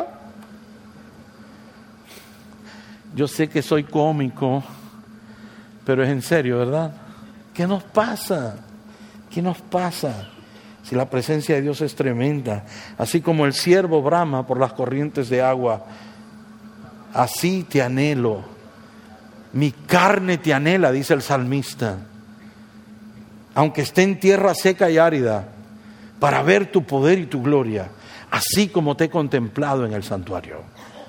Yo sé que soy cómico, pero es en serio, ¿verdad? ¿Qué nos pasa? ¿Qué nos pasa? Si la presencia de Dios es tremenda, así como el ciervo brama por las corrientes de agua, así te anhelo. Mi carne te anhela, dice el salmista, aunque esté en tierra seca y árida, para ver tu poder y tu gloria, así como te he contemplado en el santuario.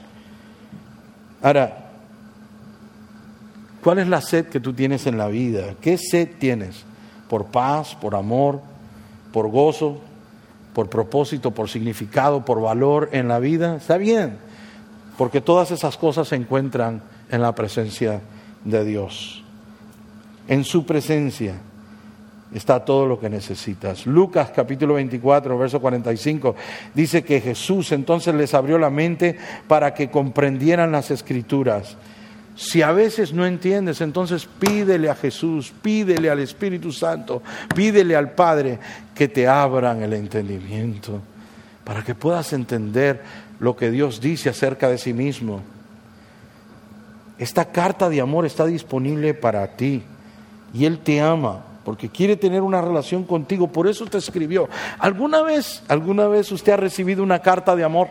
Ahora, ¿cuál es la sed que tú tienes en la vida? ¿Qué sed tienes? ¿Por paz, por amor, por gozo, por propósito, por significado, por valor en la vida? Está bien, porque todas esas cosas se encuentran en la presencia de Dios. En su presencia está todo lo que necesitas. Lucas capítulo 24, verso 45, dice que Jesús entonces les abrió la mente para que comprendieran las Escrituras. Si a veces no entiendes, entonces pídele a Jesús, pídele al Espíritu Santo, pídele al Padre que te abran el entendimiento para que puedas entender lo que Dios dice acerca de sí mismo. Esta carta de amor está disponible para ti y Él te ama porque quiere tener una relación contigo, por eso te escribió. ¿Alguna vez usted ha recibido una carta de amor?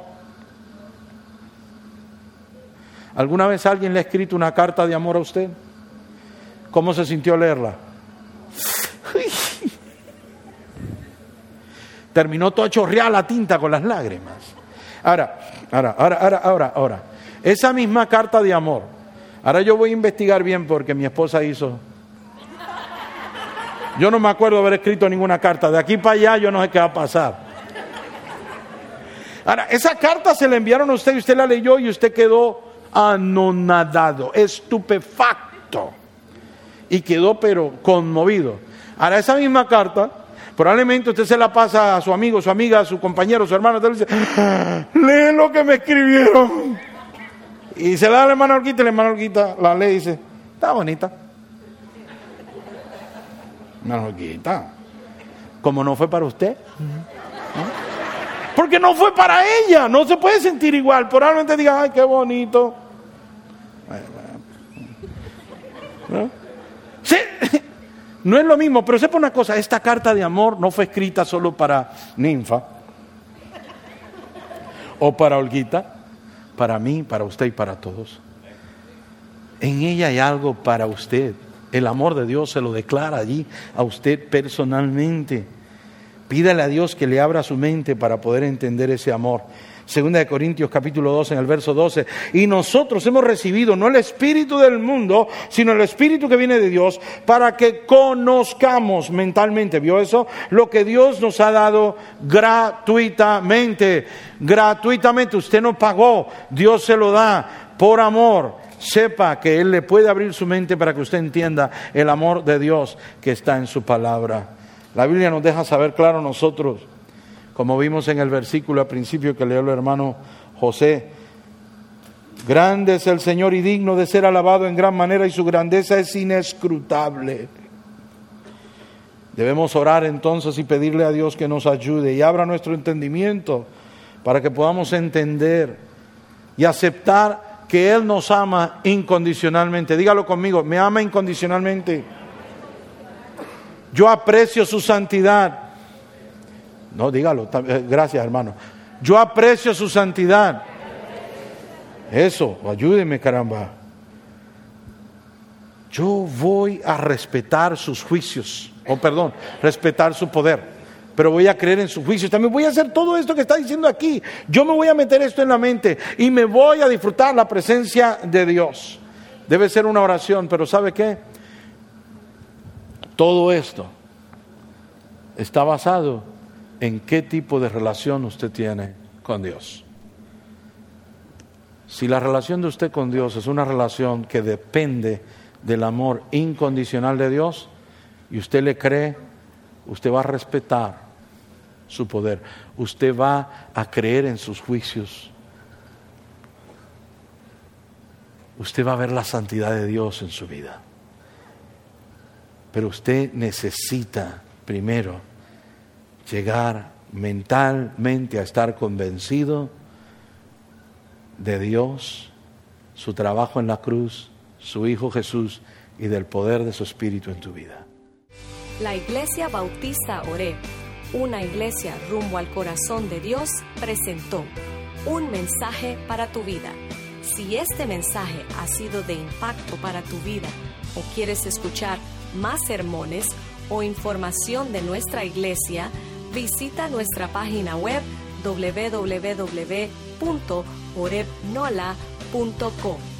¿Alguna vez alguien le ha escrito una carta de amor a usted? ¿Cómo se sintió leerla? Terminó toda chorreada la tinta con las lágrimas. Ahora. Esa misma carta de amor. Ahora yo voy a investigar bien porque mi esposa hizo. Yo no me acuerdo haber escrito ninguna carta. De aquí para allá yo no sé qué va a pasar. Ahora, esa carta se la enviaron a usted y usted la leyó y usted quedó anonadado, estupefacto, y quedó pero conmovido. Ahora esa misma carta probablemente usted se la pasa a su amigo, su amiga, a su compañero, su hermano, usted le dice, lee lo que me escribieron, y se la da a la hermana Olguita y la hermana Olguita la lee y dice, está bonita. Hermana Olguita, como no fue para usted, ¿no? Porque no fue para ella, no se puede sentir igual. Probablemente diga, ay, qué bonito. ¿No? Sí, no es lo mismo, pero sepa una cosa, esta carta de amor no fue escrita solo para Ninfa o para Olguita, para mí, para usted y para todos. En ella hay algo para usted. El amor de Dios se lo declara allí a usted personalmente. Pídale a Dios que le abra su mente para poder entender ese amor. Segunda de Corintios capítulo 12 en el verso 12. Y nosotros hemos recibido no el espíritu del mundo, sino el espíritu que viene de Dios, para que conozcamos mentalmente, ¿vio eso? Lo que Dios nos ha dado gratuitamente. Gratuitamente, usted no pagó, Dios se lo da por amor. Sepa que Él le puede abrir su mente para que usted entienda el amor de Dios que está en su palabra. La Biblia nos deja saber claro nosotros, como vimos en el versículo al principio que leyó el hermano José, grande es el Señor y digno de ser alabado en gran manera y su grandeza es inescrutable. Debemos orar entonces y pedirle a Dios que nos ayude y abra nuestro entendimiento para que podamos entender y aceptar que Él nos ama incondicionalmente. Dígalo conmigo, me ama incondicionalmente. Yo aprecio su santidad. No, dígalo, gracias hermano. Yo aprecio su santidad. Eso, ayúdeme caramba. Yo voy a respetar sus juicios, respetar su poder, pero voy a creer en sus juicios. También voy a hacer todo esto que está diciendo aquí. Yo me voy a meter esto en la mente y me voy a disfrutar la presencia de Dios. Debe ser una oración, pero ¿sabe qué? Todo esto está basado en qué tipo de relación usted tiene con Dios. Si la relación de usted con Dios es una relación que depende del amor incondicional de Dios y usted le cree, usted va a respetar su poder, usted va a creer en sus juicios, usted va a ver la santidad de Dios en su vida. Pero usted necesita primero llegar mentalmente a estar convencido de Dios, su trabajo en la cruz, su Hijo Jesús y del poder de su Espíritu en tu vida. La Iglesia Bautista Oreb, una iglesia rumbo al corazón de Dios, presentó un mensaje para tu vida. Si este mensaje ha sido de impacto para tu vida o quieres escuchar más sermones o información de nuestra iglesia, visita nuestra página web www.orebnola.com.